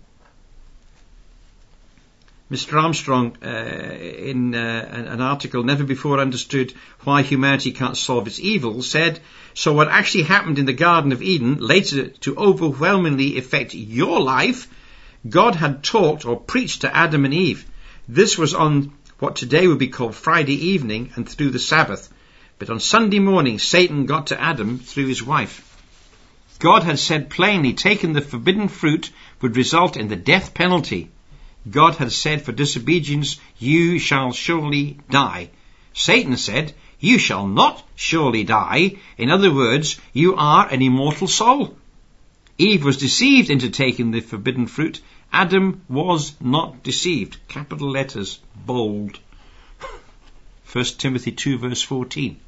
Mr. Armstrong, in an article, Never Before Understood Why Humanity Can't Solve Its Evil, said, so what actually happened in the Garden of Eden, later to overwhelmingly affect your life, God had talked or preached to Adam and Eve. This was on what today would be called Friday evening and through the Sabbath. But on Sunday morning, Satan got to Adam through his wife. God had said plainly, taking the forbidden fruit would result in the death penalty. God had said, for disobedience, you shall surely die. Satan said, you shall not surely die. In other words, you are an immortal soul. Eve was deceived into taking the forbidden fruit. Adam was not deceived. Capital letters, bold. 1 Timothy 2 verse 14.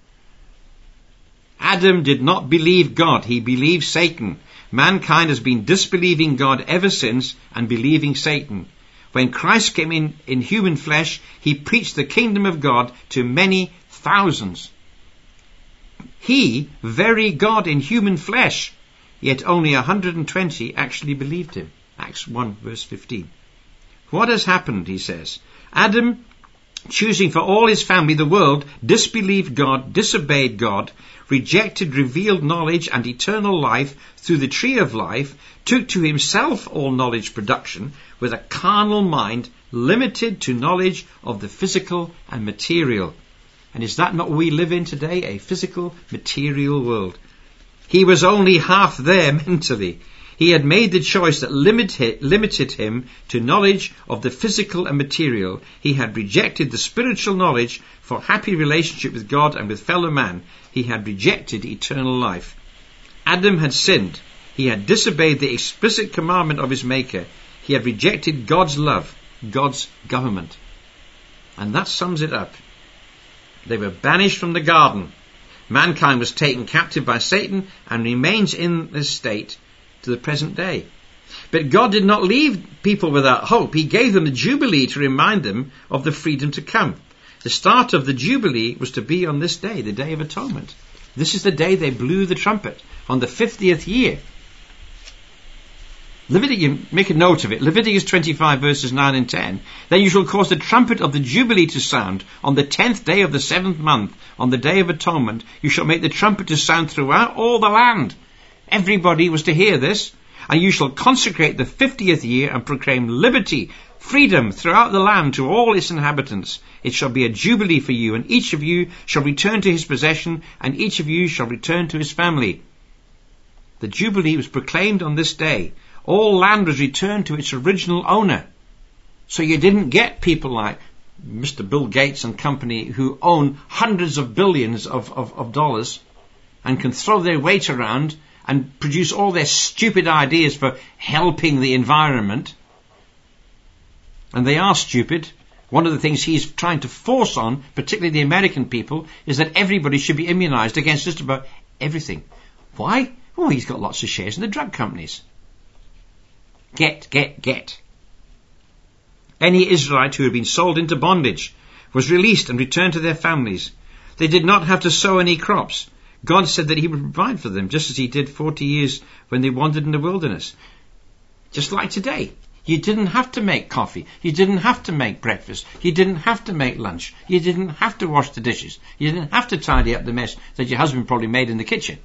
Adam did not believe God. He believed Satan. Mankind has been disbelieving God ever since and believing Satan. When Christ came in human flesh, he preached the kingdom of God to many thousands. He, very God in human flesh, yet only 120 actually believed him. Acts 1 verse 15. What has happened, he says? Adam, choosing for all his family the world, disbelieved God, disobeyed God, rejected revealed knowledge and eternal life through the tree of life, took to himself all knowledge production with a carnal mind limited to knowledge of the physical and material. And is that not what we live in today? A physical, material world. He was only half there mentally. He had made the choice that limited him to knowledge of the physical and material. He had rejected the spiritual knowledge for happy relationship with God and with fellow man. He had rejected eternal life. Adam had sinned. He had disobeyed the explicit commandment of his Maker. He had rejected God's love, God's government. And that sums it up. They were banished from the garden. Mankind was taken captive by Satan and remains in this state to the present day. But God did not leave people without hope. He gave them the Jubilee to remind them of the freedom to come. The start of the Jubilee was to be on this day, the Day of Atonement. This is the day they blew the trumpet, on the 50th year. Leviticus, make a note of it, Leviticus 25 verses 9 and 10. Then you shall cause the trumpet of the Jubilee to sound on the 10th day of the 7th month, on the Day of Atonement. You shall make the trumpet to sound throughout all the land. Everybody was to hear this. And you shall consecrate the 50th year and proclaim liberty, freedom throughout the land to all its inhabitants. It shall be a jubilee for you, and each of you shall return to his possession, and each of you shall return to his family. The jubilee was proclaimed on this day. All land was returned to its original owner. So you didn't get people like Mr. Bill Gates and company who own hundreds of billions of dollars and can throw their weight around and produce all their stupid ideas for helping the environment. And they are stupid. One of the things he's trying to force on, particularly the American people, is that everybody should be immunized against just about everything. Why? Well, he's got lots of shares in the drug companies. Get. Any Israelite who had been sold into bondage was released and returned to their families. They did not have to sow any crops. God said that he would provide for them, just as he did 40 years when they wandered in the wilderness. Just like today. You didn't have to make coffee. You didn't have to make breakfast. You didn't have to make lunch. You didn't have to wash the dishes. You didn't have to tidy up the mess that your husband probably made in the kitchen.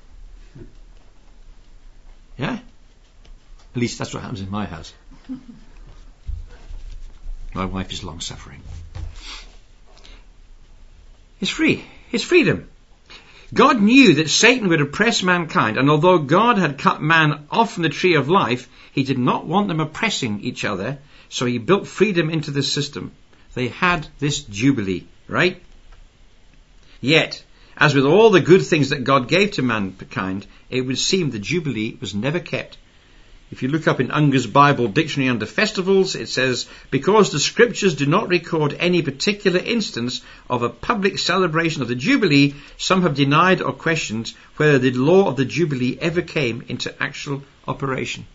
Yeah? At least that's what happens in my house. My wife is long-suffering. It's free. It's freedom. God knew that Satan would oppress mankind, and although God had cut man off from the tree of life, he did not want them oppressing each other. So he built freedom into the system. They had this Jubilee, right? Yet, as with all the good things that God gave to mankind, it would seem the Jubilee was never kept. If you look up in Unger's Bible Dictionary under festivals, it says, because the scriptures do not record any particular instance of a public celebration of the Jubilee, some have denied or questioned whether the law of the Jubilee ever came into actual operation.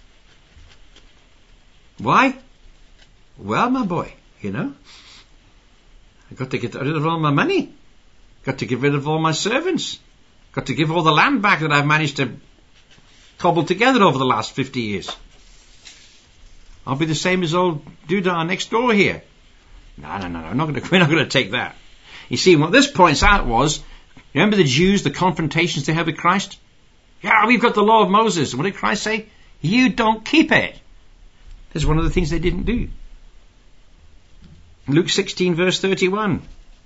Why? Well, my boy, I've got to get rid of all my money. Got to get rid of all my servants. Got to give all the land back that I've managed to cobble together over the last 50 years. I'll be the same as old Doodah next door here. No, we're not going to take that. You see, what this points out was, remember the Jews, the confrontations they had with Christ? Yeah, we've got the law of Moses. And what did Christ say? You don't keep it. That's one of the things they didn't do. Luke 16 verse 31.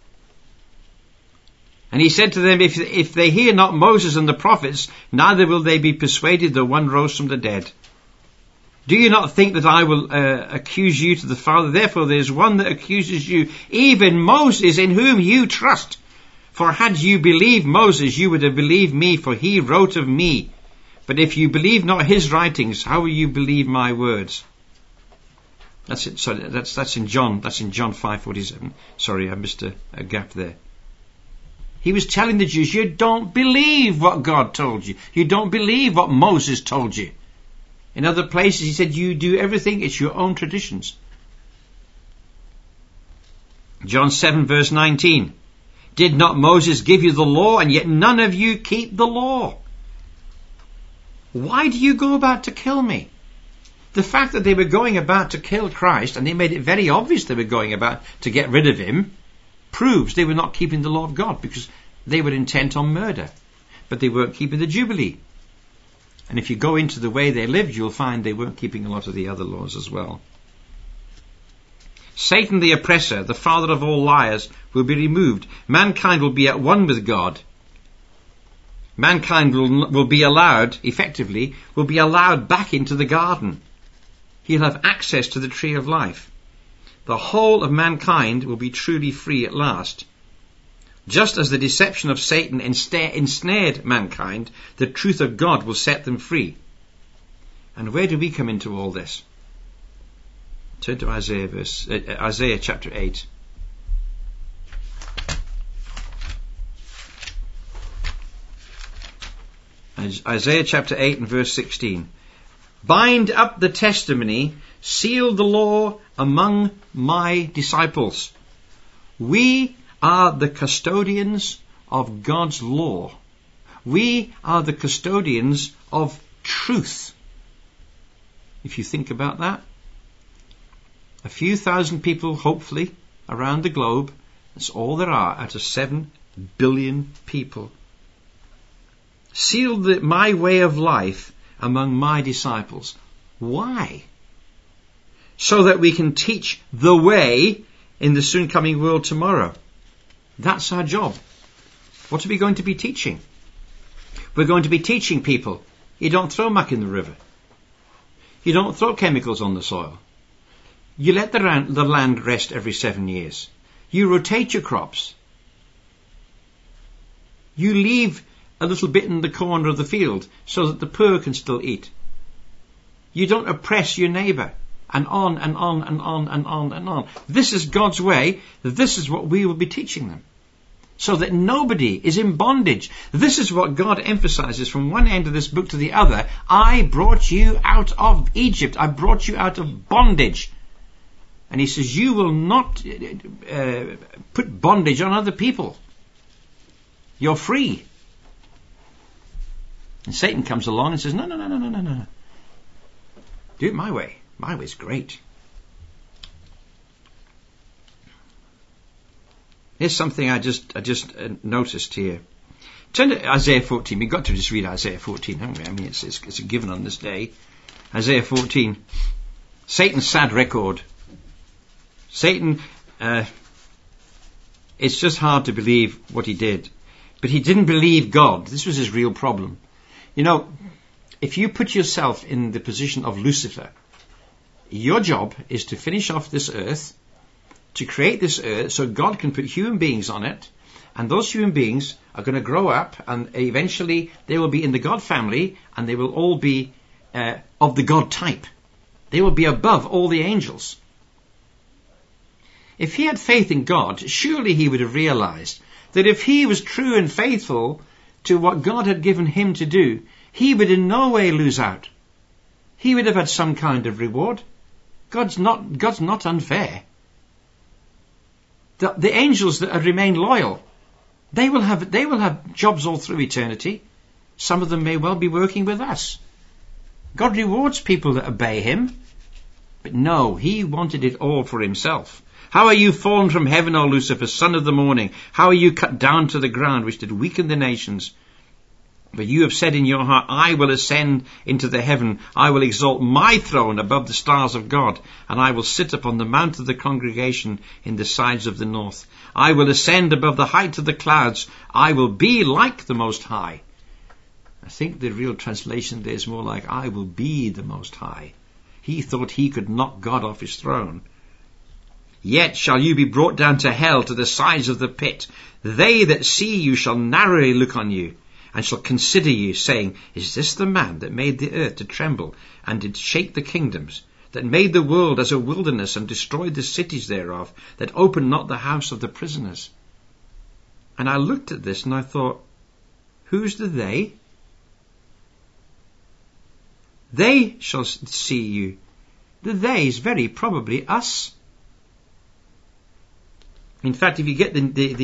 And he said to them, if they hear not Moses and the prophets, neither will they be persuaded though one rose from the dead. Do you not think that I will accuse you to the Father? Therefore there is one that accuses you, even Moses, in whom you trust. For had you believed Moses, you would have believed me, for he wrote of me. But if you believe not his writings, how will you believe my words? That's it. Sorry, that's in John. That's in John 5:47. Sorry, I missed a gap there. He was telling the Jews, you don't believe what God told you. You don't believe what Moses told you. In other places he said, you do everything, it's your own traditions. John 7 verse 19. Did not Moses give you the law, and yet none of you keep the law? Why do you go about to kill me? The fact that they were going about to kill Christ, and they made it very obvious they were going about to get rid of him, proves they were not keeping the law of God, because they were intent on murder, but they weren't keeping the Jubilee. And if you go into the way they lived, you'll find they weren't keeping a lot of the other laws as well. Satan the oppressor, the father of all liars, will be removed. Mankind will be at one with God. Mankind will be allowed, effectively, will be allowed back into the garden. He'll have access to the tree of life. The whole of mankind will be truly free at last. Just as the deception of Satan ensnared mankind, the truth of God will set them free. And where do we come into all this? Turn to Isaiah chapter 8. Isaiah chapter 8 and verse 16. Bind up the testimony, seal the law among my disciples. We are the custodians of God's law. We are the custodians of truth. If you think about that, a few thousand people, hopefully, around the globe, that's all there are out of 7 billion people. Seal my way of life among my disciples. Why? So that we can teach the way in the soon coming world tomorrow. That's our job. What are we going to be teaching? We're going to be teaching people, you don't throw muck in the river. You don't throw chemicals on the soil. You let the land rest every 7 years. You rotate your crops. You leave a little bit in the corner of the field so that the poor can still eat. You don't oppress your neighbour. And on and on and on and on and on. This is God's way. This is what we will be teaching them. So that nobody is in bondage. This is what God emphasizes from one end of this book to the other. I brought you out of Egypt. I brought you out of bondage. And he says, you will not put bondage on other people. You're free. And Satan comes along and says, no. Do it my way. My way's great. Here's something I just noticed here. Turn to Isaiah 14. We've got to just read Isaiah 14, haven't we? I mean, it's a given on this day. Isaiah 14. Satan's sad record. Satan, it's just hard to believe what he did. But he didn't believe God. This was his real problem. You know, if you put yourself in the position of Lucifer, Your job is to finish off this earth, to create this earth so God can put human beings on it, and those human beings are going to grow up, and eventually they will be in the God family, and they will all be of the God type. They will be above all the angels. If he had faith in God, surely he would have realized that if he was true and faithful to what God had given him to do, he would in no way lose out. He would have had some kind of reward. God's not unfair. The angels that have remained loyal, they will have jobs all through eternity. Some of them may well be working with us. God rewards people that obey him. But no, he wanted it all for himself. How are you fallen from heaven, O Lucifer, son of the morning? How are you cut down to the ground, which did weaken the nations? But you have said in your heart, I will ascend into the heaven. I will exalt my throne above the stars of God, and I will sit upon the mount of the congregation in the sides of the north. I will ascend above the height of the clouds. I will be like the Most High. I think the real translation there is more like, I will be the Most High. He thought he could knock God off his throne. Yet shall you be brought down to hell, to the sides of the pit. They that see you shall narrowly look on you, and shall consider you, saying, Is this the man that made the earth to tremble, and did shake the kingdoms, that made the world as a wilderness, and destroyed the cities thereof, that opened not the house of the prisoners? And I looked at this, and I thought, who's the they? They shall see you. The they is very probably us. In fact, if you get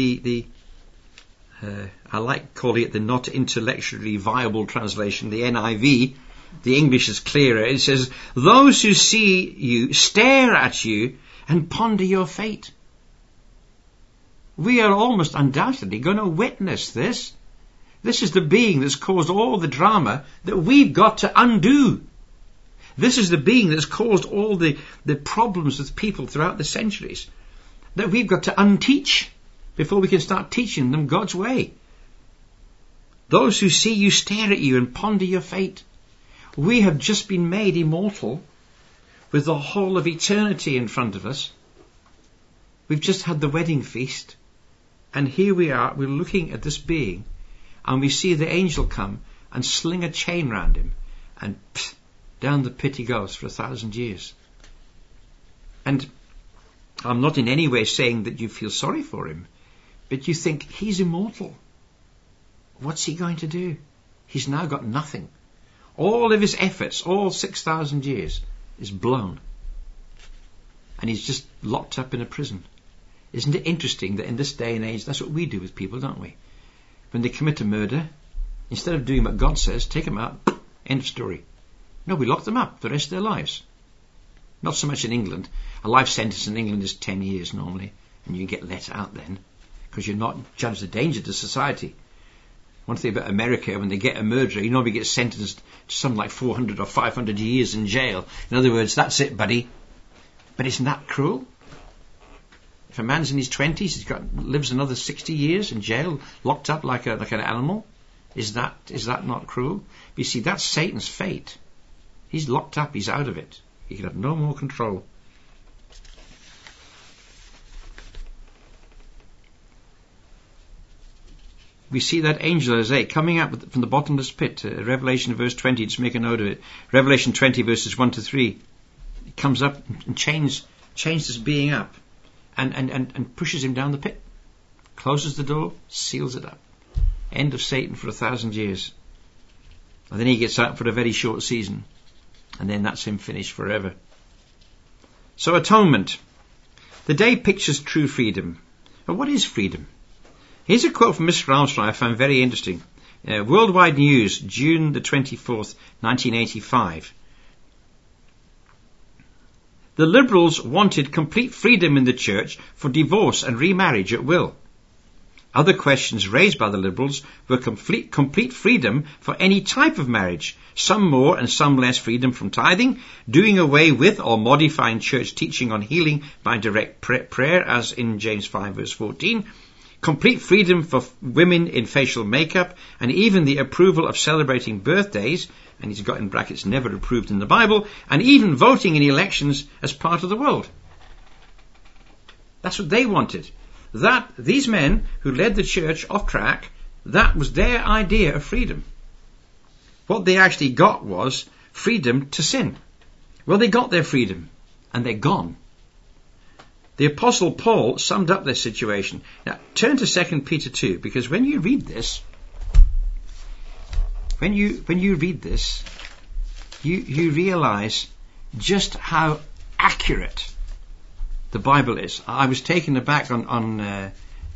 I like calling it the not intellectually viable translation, the NIV, the English is clearer. It says, those who see you stare at you and ponder your fate. We are almost undoubtedly going to witness this. This is the being that's caused all the drama that we've got to undo. This is the being that's caused all the problems with people throughout the centuries that we've got to unteach before we can start teaching them God's way. Those who see you stare at you and ponder your fate. We have just been made immortal with the whole of eternity in front of us. We've just had the wedding feast, and here we are, we're looking at this being, and we see the angel come and sling a chain round him, and down the pit he goes for 1,000 years. And I'm not in any way saying that you feel sorry for him, but you think, he's immortal. What's he going to do? He's now got nothing. All of his efforts, all 6,000 years, is blown. And he's just locked up in a prison. Isn't it interesting that in this day and age, that's what we do with people, don't we? When they commit a murder, instead of doing what God says, take them out, end of story. No, we lock them up for the rest of their lives. Not so much in England. A life sentence in England is 10 years normally, and you get let out then, because you're not judged a danger to society. One thing about America, when they get a murderer, he normally gets sentenced to something like 400 or 500 years in jail. In other words, that's it, buddy. But isn't that cruel? If a man's in his 20s, lives another 60 years in jail, locked up like an animal, is that not cruel? But you see, that's Satan's fate. He's locked up, he's out of it. He can have no more control. We see that angel Isaiah coming up from the bottomless pit. Revelation verse 20, just make a note of it. Revelation 20 verses 1 to 3. He comes up and chains this being up and pushes him down the pit. Closes the door, seals it up. End of Satan for 1,000 years. And then he gets out for a very short season. And then that's him finished forever. So atonement. The day pictures true freedom. But what is freedom? Here's a quote from Mr. Armstrong I found very interesting. Worldwide News, June the 24th, 1985. The Liberals wanted complete freedom in the church for divorce and remarriage at will. Other questions raised by the Liberals were complete freedom for any type of marriage, some more and some less freedom from tithing, doing away with or modifying church teaching on healing by direct prayer, as in James 5 verse 14, complete freedom for women in facial makeup, and even the approval of celebrating birthdays, and he's got in brackets never approved in the Bible, and even voting in elections as part of the world. That's what they wanted. That these men who led the church off track, that was their idea of freedom. What they actually got was freedom to sin. Well, they got their freedom, and they're gone. The Apostle Paul summed up this situation. Now, turn to 2 Peter 2, because when you read this, you realize just how accurate the Bible is. I was taken aback on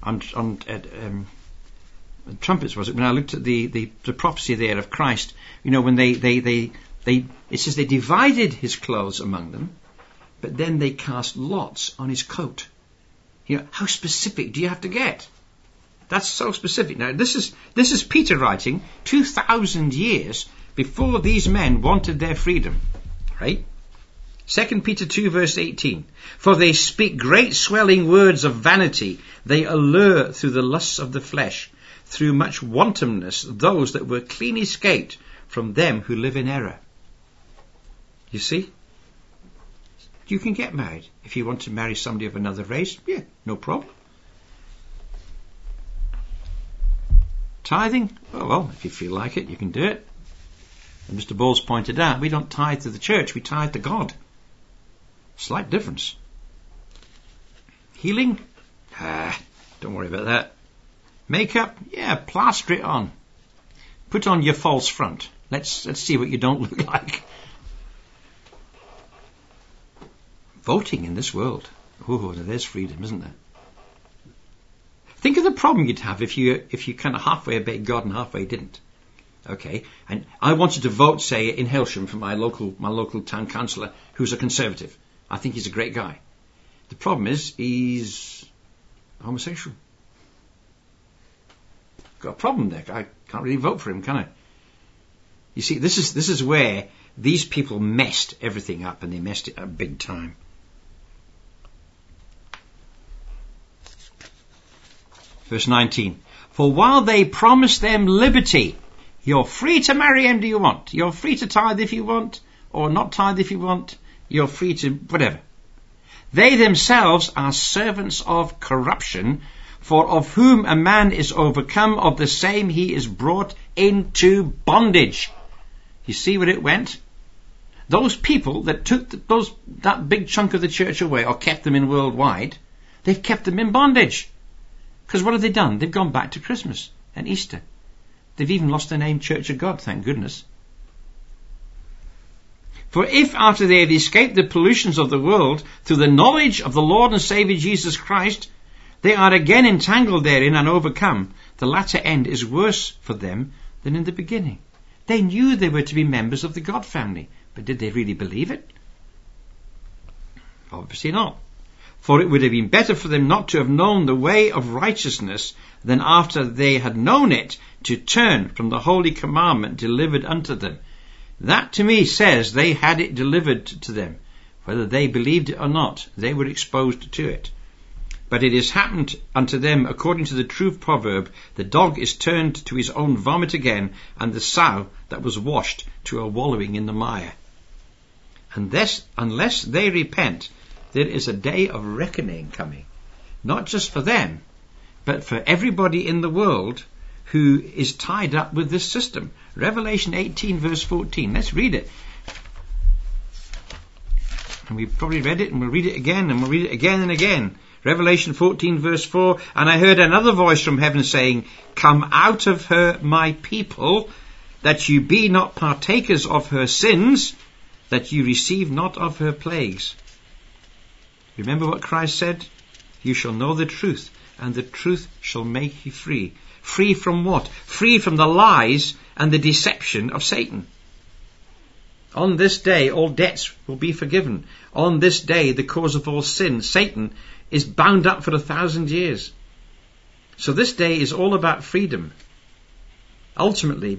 trumpets, was it, when I looked at the prophecy there of Christ. You know, when it says they divided his clothes among them, but then they cast lots on his coat. You know, how specific do you have to get? That's so specific. Now, this is Peter writing 2,000 years before these men wanted their freedom, right? 2 Peter 2 verse 18. For they speak great swelling words of vanity. They allure through the lusts of the flesh, through much wantonness, those that were clean escaped from them who live in error. You see? You can get married. If you want to marry somebody of another race, yeah, no problem. Tithing? Oh, well, if you feel like it, you can do it. And Mr. Bowles pointed out, we don't tithe to the church, we tithe to God. Slight difference. Healing? Don't worry about that. Makeup? Yeah, plaster it on. Put on your false front. Let's see what you don't look like. Voting in this world. Oh, there's freedom, isn't there? Think of the problem you'd have if you kind of halfway obeyed God and halfway didn't. Okay, and I wanted to vote, say, in Hailsham for my local town councillor, who's a Conservative. I think he's a great guy. The problem is he's homosexual. Got a problem there. I can't really vote for him, can I? You see, this is where these people messed everything up, and they messed it up big time. Verse 19. For while they promise them liberty, you're free to marry whom you want. You're free to tithe if you want, or not tithe if you want. You're free to whatever. They themselves are servants of corruption, for of whom a man is overcome, of the same he is brought into bondage. You see where it went? Those people that took that big chunk of the church away, or kept them in worldwide, they've kept them in bondage. Because what have they done? They've gone back to Christmas and Easter. They've even lost the name Church of God, thank goodness. For if after they have escaped the pollutions of the world through the knowledge of the Lord and Saviour Jesus Christ, they are again entangled therein and overcome, the latter end is worse for them than in the beginning. They knew they were to be members of the God family, but did they really believe it? Obviously not. For it would have been better for them not to have known the way of righteousness than after they had known it to turn from the holy commandment delivered unto them. That to me says they had it delivered to them. Whether they believed it or not, they were exposed to it. But it has happened unto them according to the true proverb, the dog is turned to his own vomit again, and the sow that was washed to a wallowing in the mire. And this, unless they repent, there is a day of reckoning coming, not just for them, but for everybody in the world who is tied up with this system. Revelation 18 verse 14. Let's read it. And we've probably read it, and we'll read it again, and we'll read it again and again. Revelation 14 verse 4. And I heard another voice from heaven saying, Come out of her, my people, that you be not partakers of her sins, that you receive not of her plagues. Remember what Christ said? You shall know the truth, and the truth shall make you free. Free from what? Free from the lies and the deception of Satan. On this day, all debts will be forgiven. On this day, the cause of all sin, Satan, is bound up for 1,000 years. So this day is all about freedom. Ultimately,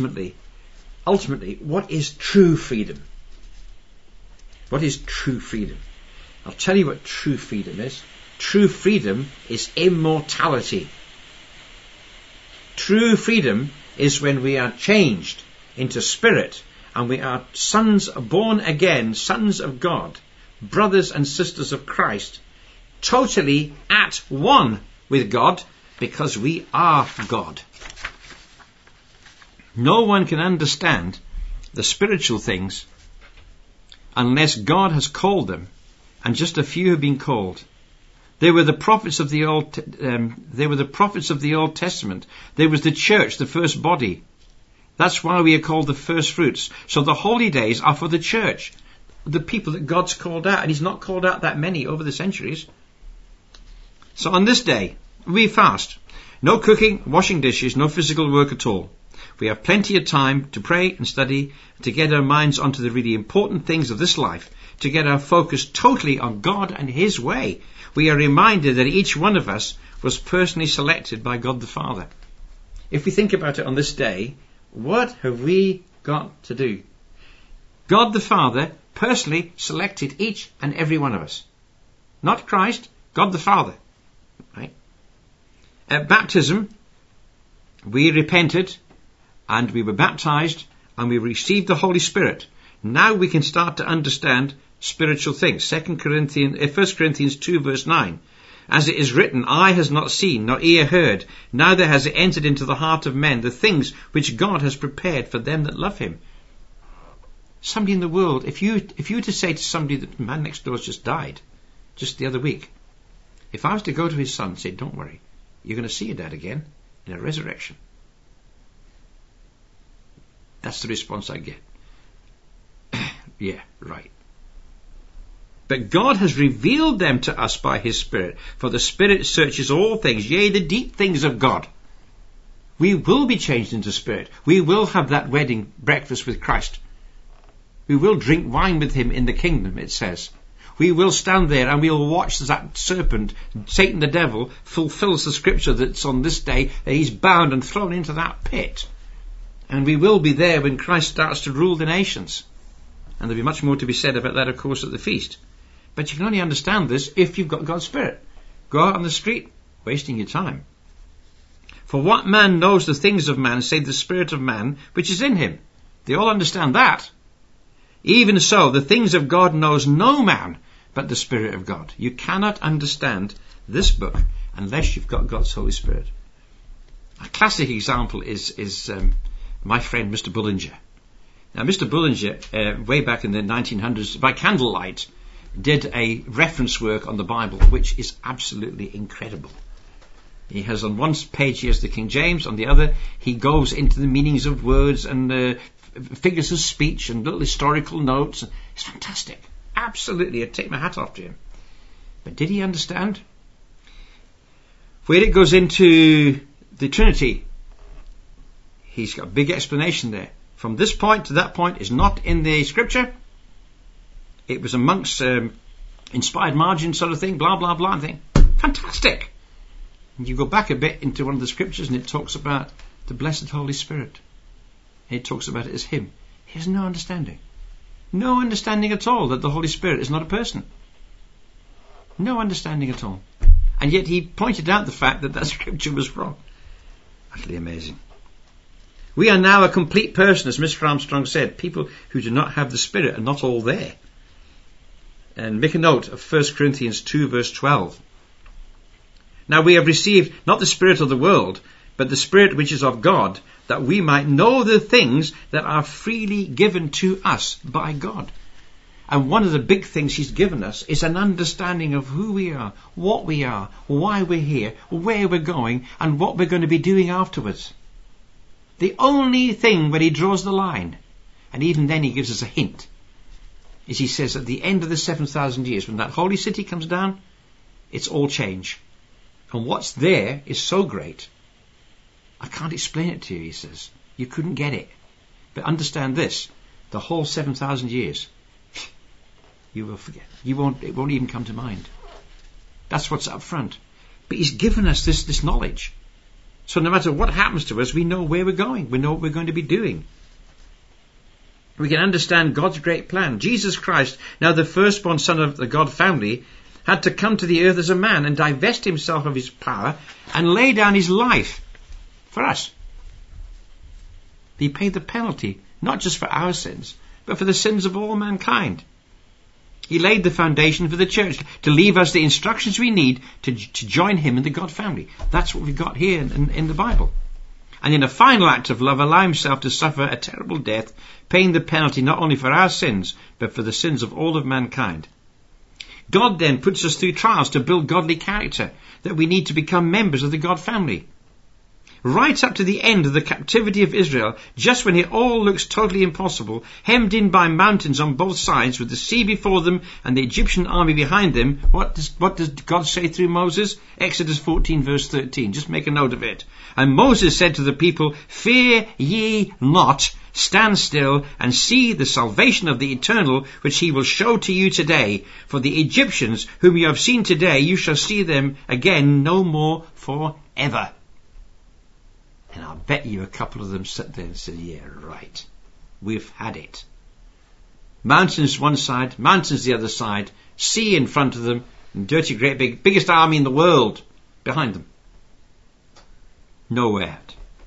what is true freedom? What is true freedom? I'll tell you what true freedom is. True freedom is immortality. True freedom is when we are changed into spirit and we are sons born again, sons of God, brothers and sisters of Christ, totally at one with God because we are God. No one can understand the spiritual things unless God has called them, and just a few have been called. They were the prophets of the Old Testament. There was the church, the first body. That's why we are called the first fruits. So the holy days are for the church, the people that God's called out, and He's not called out that many over the centuries. So on this day, we fast. No cooking, washing dishes, no physical work at all. We have plenty of time to pray and study, to get our minds onto the really important things of this life, to get our focus totally on God and His way. We are reminded that each one of us was personally selected by God the Father. If we think about it on this day, what have we got to do? God the Father personally selected each and every one of us. Not Christ, God the Father. Right? At baptism, we repented and we were baptized and we received the Holy Spirit. Now we can start to understand spiritual things. 1 Corinthians 2 verse 9. As it is written, eye has not seen, nor ear heard, neither has it entered into the heart of men the things which God has prepared for them that love Him. Somebody in the world, if you were to say to somebody that the man next door has just died, just the other week, if I was to go to his son and say, don't worry, you're going to see your dad again in a resurrection. That's the response I get. Yeah, right. But God has revealed them to us by His Spirit, for the Spirit searches all things, yea, the deep things of God. We will be changed into spirit. We will have that wedding breakfast with Christ. We will drink wine with Him in the kingdom, it says. We will stand there and we will watch as that serpent, Satan the devil, fulfills the scripture that's on this day, that he's bound and thrown into that pit. And we will be there when Christ starts to rule the nations. And there'll be much more to be said about that, of course, at the feast. But you can only understand this if you've got God's Spirit. Go out on the street, wasting your time. For what man knows the things of man, save the spirit of man, which is in him? They all understand that. Even so, the things of God knows no man, but the Spirit of God. You cannot understand this book unless you've got God's Holy Spirit. A classic example is my friend Mr. Bullinger. Now, Mr. Bullinger, way back in the 1900s, by candlelight, did a reference work on the Bible, which is absolutely incredible. He has on one page, he has the King James, on the other, he goes into the meanings of words and figures of speech and little historical notes. It's fantastic. Absolutely, I'd take my hat off to him. But did he understand? Where it goes into the Trinity, he's got a big explanation there. From this point to that point is not in the scripture. It was a monk's inspired margin sort of thing, blah, blah, blah. And think, fantastic. And you go back a bit into one of the scriptures and it talks about the blessed Holy Spirit. It talks about it as Him. He has no understanding. No understanding at all that the Holy Spirit is not a person. No understanding at all. And yet he pointed out the fact that that scripture was wrong. Utterly amazing. We are now a complete person, as Mr. Armstrong said. People who do not have the Spirit are not all there. And make a note of 1 Corinthians 2 verse 12. Now we have received not the spirit of the world, but the Spirit which is of God, that we might know the things that are freely given to us by God. And one of the big things He's given us is an understanding of who we are, why we're here, where we're going, and what we're going to be doing afterwards. The only thing where He draws the line, and even then He gives us a hint, is He says at the end of the 7,000 years, when that holy city comes down, it's all change. And what's there is so great, I can't explain it to you, He says. You couldn't get it. But understand this, the whole 7,000 years, you will forget. It won't even come to mind. That's what's up front. But He's given us this knowledge. So no matter what happens to us, we know where we're going. We know what we're going to be doing. We can understand God's great plan. Jesus Christ, now the firstborn son of the God family, had to come to the earth as a man and divest himself of his power and lay down his life for us. He paid the penalty, not just for our sins, but for the sins of all mankind. He laid the foundation for the church to leave us the instructions we need to join him in the God family. That's what we've got here in the Bible. And in a final act of love, allow himself to suffer a terrible death, paying the penalty not only for our sins, but for the sins of all of mankind. God then puts us through trials to build godly character, that we need to become members of the God family. Right up to the end of the captivity of Israel, just when it all looks totally impossible, hemmed in by mountains on both sides, with the sea before them and the Egyptian army behind them, what does God say through Moses? Exodus 14 verse 13. Just make a note of it. And Moses said to the people, "Fear ye not, stand still and see the salvation of the Eternal, which he will show to you today. For the Egyptians whom you have seen today, you shall see them again no more forever." And I'll bet you a couple of them sat there and said, "Yeah, right. We've had it." Mountains one side, mountains the other side, sea in front of them, and dirty great biggest army in the world behind them. Nowhere.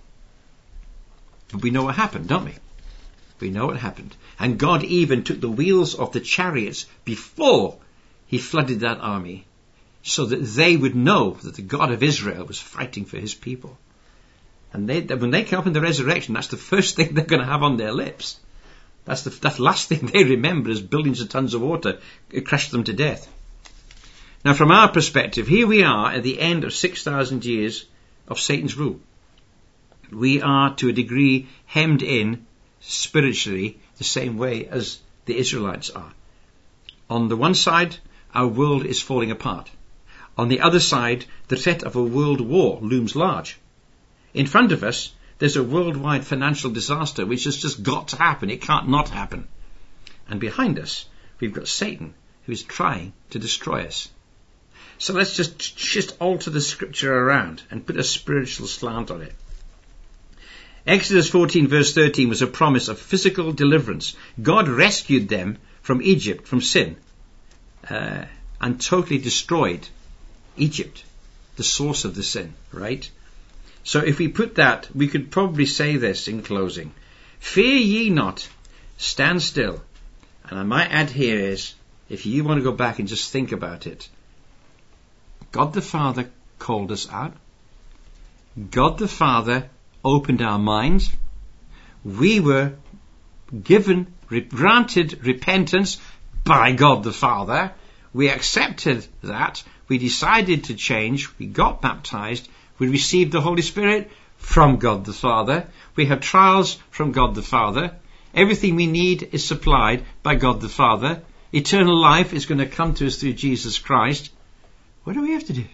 But we know what happened, don't we? We know what happened. And God even took the wheels off the chariots before he flooded that army, so that they would know that the God of Israel was fighting for his people. And when they come up in the resurrection, that's the first thing they're going to have on their lips. That's the last thing they remember, as billions of tons of water crushed them to death. Now, from our perspective, here we are at the end of 6,000 years of Satan's rule. We are, to a degree, hemmed in spiritually the same way as the Israelites are. On the one side, our world is falling apart. On the other side, the threat of a world war looms large. In front of us, there's a worldwide financial disaster which has just got to happen. It can't not happen. And behind us, we've got Satan, who is trying to destroy us. So let's just alter the scripture around and put a spiritual slant on it. Exodus 14 verse 13 was a promise of physical deliverance. God rescued them from Egypt, from sin, and totally destroyed Egypt, the source of the sin, right? So if we put that, we could probably say this in closing. Fear ye not, stand still. And I might add here is, if you want to go back and just think about it, God the Father called us out. God the Father opened our minds. We were granted repentance by God the Father. We accepted that. We decided to change. We got baptized. We received the Holy Spirit from God the Father. We have trials from God the Father. Everything we need is supplied by God the Father. Eternal life is going to come to us through Jesus Christ. What do we have to do?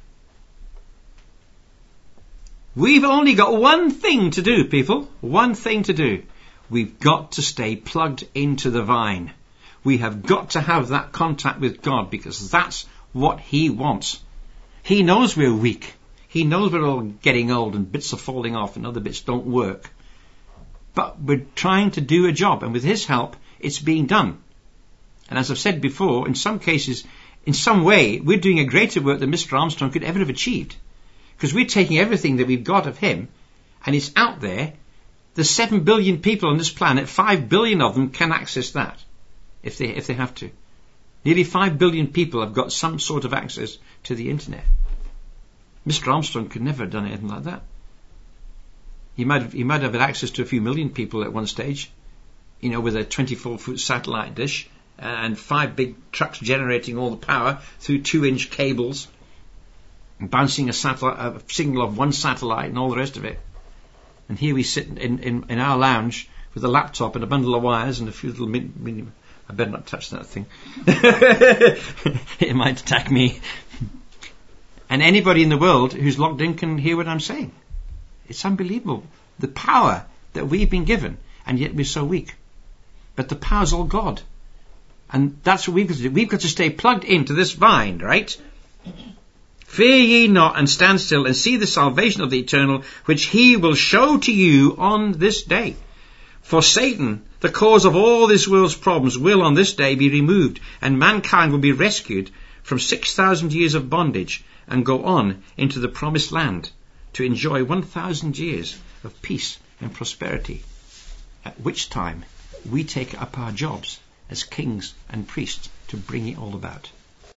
We've only got one thing to do, people. One thing to do. We've got to stay plugged into the vine. We have got to have that contact with God, because that's what he wants. He knows we're weak. He knows we're all getting old and bits are falling off and other bits don't work. But we're trying to do a job, and with his help, it's being done. And as I've said before, in some cases, in some way, we're doing a greater work than Mr. Armstrong could ever have achieved. Because we're taking everything that we've got of him, and it's out there. There's 7 billion people on this planet. 5 billion of them can access that, if they have to. Nearly 5 billion people have got some sort of access to the internet. Mr. Armstrong could never have done anything like that. He might have had access to a few million people at one stage, with a 24-foot satellite dish and 5 big trucks generating all the power through 2-inch cables, bouncing a signal of one satellite and all the rest of it. And here we sit in our lounge with a laptop and a bundle of wires and a few little I better not touch that thing. It might attack me. And anybody in the world who's logged in can hear what I'm saying. It's unbelievable, the power that we've been given, and yet we're so weak. But the power's all God. And that's what we've got to do. We've got to stay plugged into this vine, right? Fear ye not, and stand still, and see the salvation of the Eternal, which he will show to you on this day. For Satan, the cause of all this world's problems, will on this day be removed, and mankind will be rescued from 6,000 years of bondage and go on into the promised land to enjoy 1,000 years of peace and prosperity, at which time we take up our jobs as kings and priests to bring it all about.